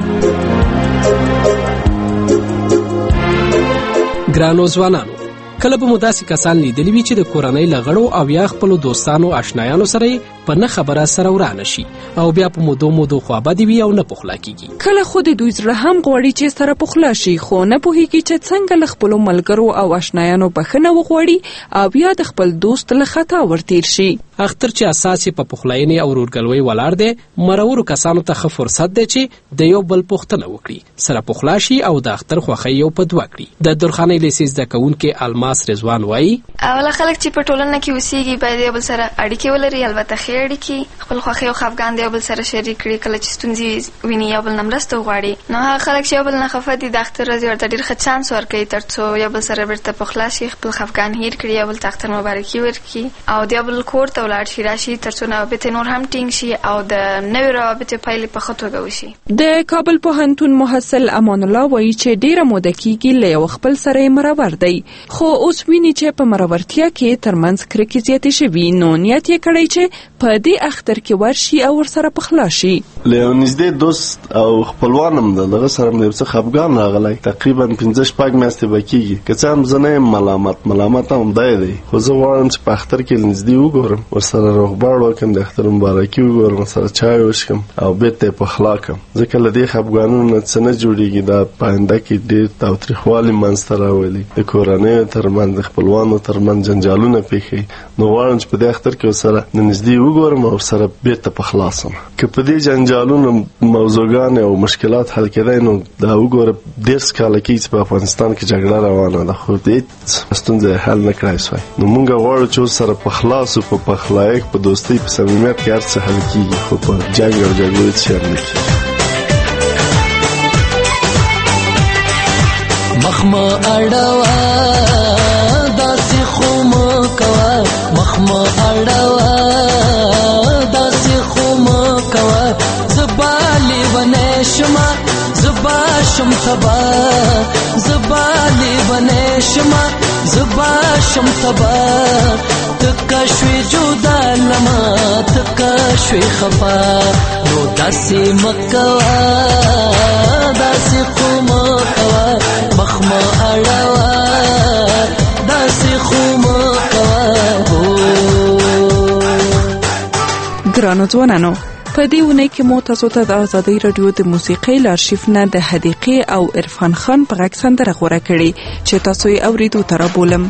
ګرانو ځوانانو، کله به مو داسې کسان لیدلی وي چې د کورنۍ له غړو او یا خپلو دوستانو آشنایانو سره په نه خبره سره ورانه شي او بیا په مودو خوابدي وي او نه پخلا کیږي. کله خو د دوی زړه هم غواړي چې سره پخلا شي، خو نه پوهیږي چې څنګه له خپلو ملګرو او آشنایانو بخښنه وغواړي او یا د خپل دوست له خطا ورتیر شي. اختر چې اساس یې په پخلاینې او ورورګلوۍ ولاړ دی، مرورو کسانو ته ښه فرصت دی چې د یو بل پوښتنه وکړي، سره پخلا شي او د اختر خوښۍ یو په دوه کړي. د درخانۍ لیسې زده کوونکې الماس رضوان وایي اوله خلک چې په ټولنه کې اوسېږي باید یو بل سره اړیکې ولري، البته ښې اړیکې، خپل خوښۍ او خفګان د یو بل سره شریک کړي، کله چې ستونزې ویني یو بل نه مرسته وغواړي. نو هغه خلک چې یو بل نه خفه دي د اختر ورځې ورته ډېر ښه چانس ورکوي تر څو یو بل سره بېرته پخلا شي، خپل خفګان هیر کړي، یو بل ته اختر مبارکي ورکړي او د یو بل کور ته ولاړ شي راشي تر څو روابط نور هم ټینګ شي او د نوې روابطو پیلې په ښه توګه وشي. د کابل پوهنتون محصل امان الله وایي چې ډېره موده کېږي له یو خپل سره یې مرور دی، خو اوس ویني چې په مرورتیا کې ترمنځ کرکې زیاتې شوي. نو نیت یې کړی چې په دې اختر کې ورشي او ورسره پخلا شي. له یو نږدې دوست او خپلوان هم د دغه سره مې یو څه خفګان راغلی، تقریبا 5-6 میاشتې به کېږي. که څه هم زه نه یم ملامت هم دی دی، خو زه غواړم چې په اختر کې نږدې وګورم، ورسره روغبړ وکړم، د اختر مبارکي وګورم، سره چای وشکم او بېرته یې پخلا کړم. ځکه له دې خفګانونو نه څه نه جوړېږي، دا په آینده کې ډېر تاوتریخوالي منځته راولي، د کورنیو ترمنځ د خپلوانو ترمنځ جنجالونه پېښوي. نو غواړم چې په دې اختر کې ورسره نږدې وګورم او سره بېرته پخلا شم. که په دې جنجالونو موضوعګانې او مشکلات حل کېدای نو دا وګوره 10 کاله کېږي چې په افغانستان کې جګړه روانه ده، خو هېڅ ستونزه یې حل نه کړای سوی. نو موږ غواړو چې ورسره پخلا سو، په پخلایښت، په دوستۍ، په صمیمیت کې هر څه حل کېږي، خو په جنګ او جګړو هېڅ شی نه کېږي. مخ مه اړوه داسې خو مه کوه، مخ مه اړوه داسې خو مه کوه، زه به لیونی شمه، زه به شم تبا، زه به لیونی شمه، زه به شم تبا، تکه شوې جدا لمه، تکه شوې خفا، نو داسې مه کوه داسې خو مه کوه، مخ مه اړوه داسې خو مه کوه. ګرانو ځوانانو، په دې اونۍ کې مو تاسو ته د ازادۍ راډیو د موسیقۍ له ارشیف نه د حدیقې او عرفان خان په غږ سندره غوره کړې چې تاسو یې اورېدو ته رابولم.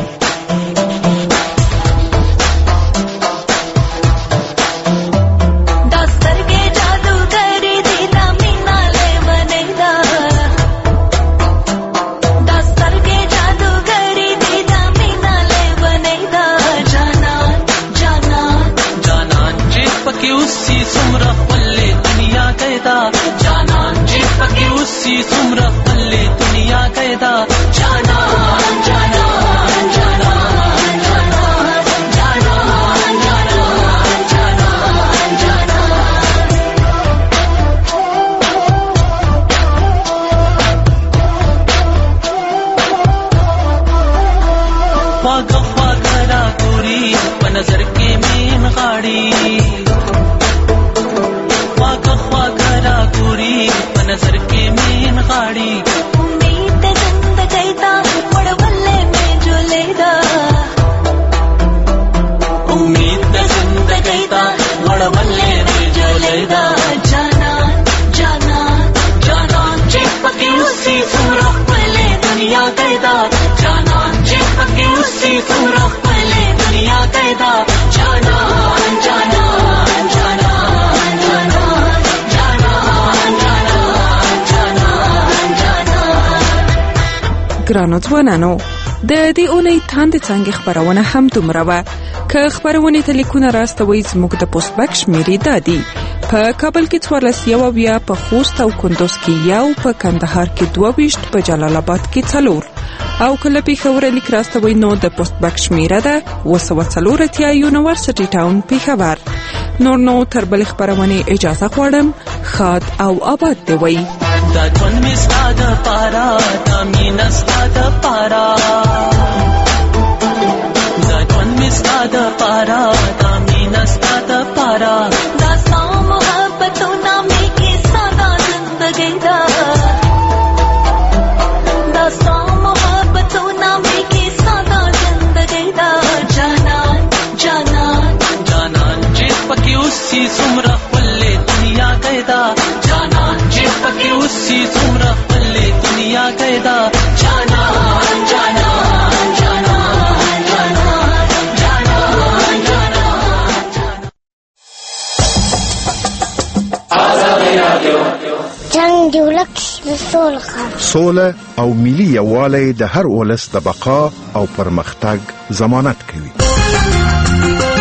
ګرانو ځوانانو، د دې اونۍ تاندې څانګې خپرونه هم دومره وه. که خپرونې ته لیکونه راستوئ زموږ د پوسټ بک شمیرې دا دي: په کابل کې 14 په خوست او کندوز کې 1 په کندهار کې 22 په جلال آباد کې 4 او کله پېښور لیک راستوئ نو د پوسټ بک شمیره ده 240 یونیورسيټي ټاون پېښور. نور نو تر بل خپرونې اجازه غواړم. خاد او آباد دی وي. دا ژوند مې ستا د پاره، دا مینه ستا د پاره، دا ژوند مې ستا दास्तां मोहब्बतों नामे की सादा जिंदगी दा जानान जानान जानान जे पकी उसी सुमरा पल्ले दुनिया गयदा जानान जे पकी उसी सुमरा पल्ले दुनिया गयदा जानान जानान जानान जानान जानान जानान आजादी राडियो جنگ دولک سوله او ملي یووالی د هر ولس د بقا او پرمختګ ضمانت کوي.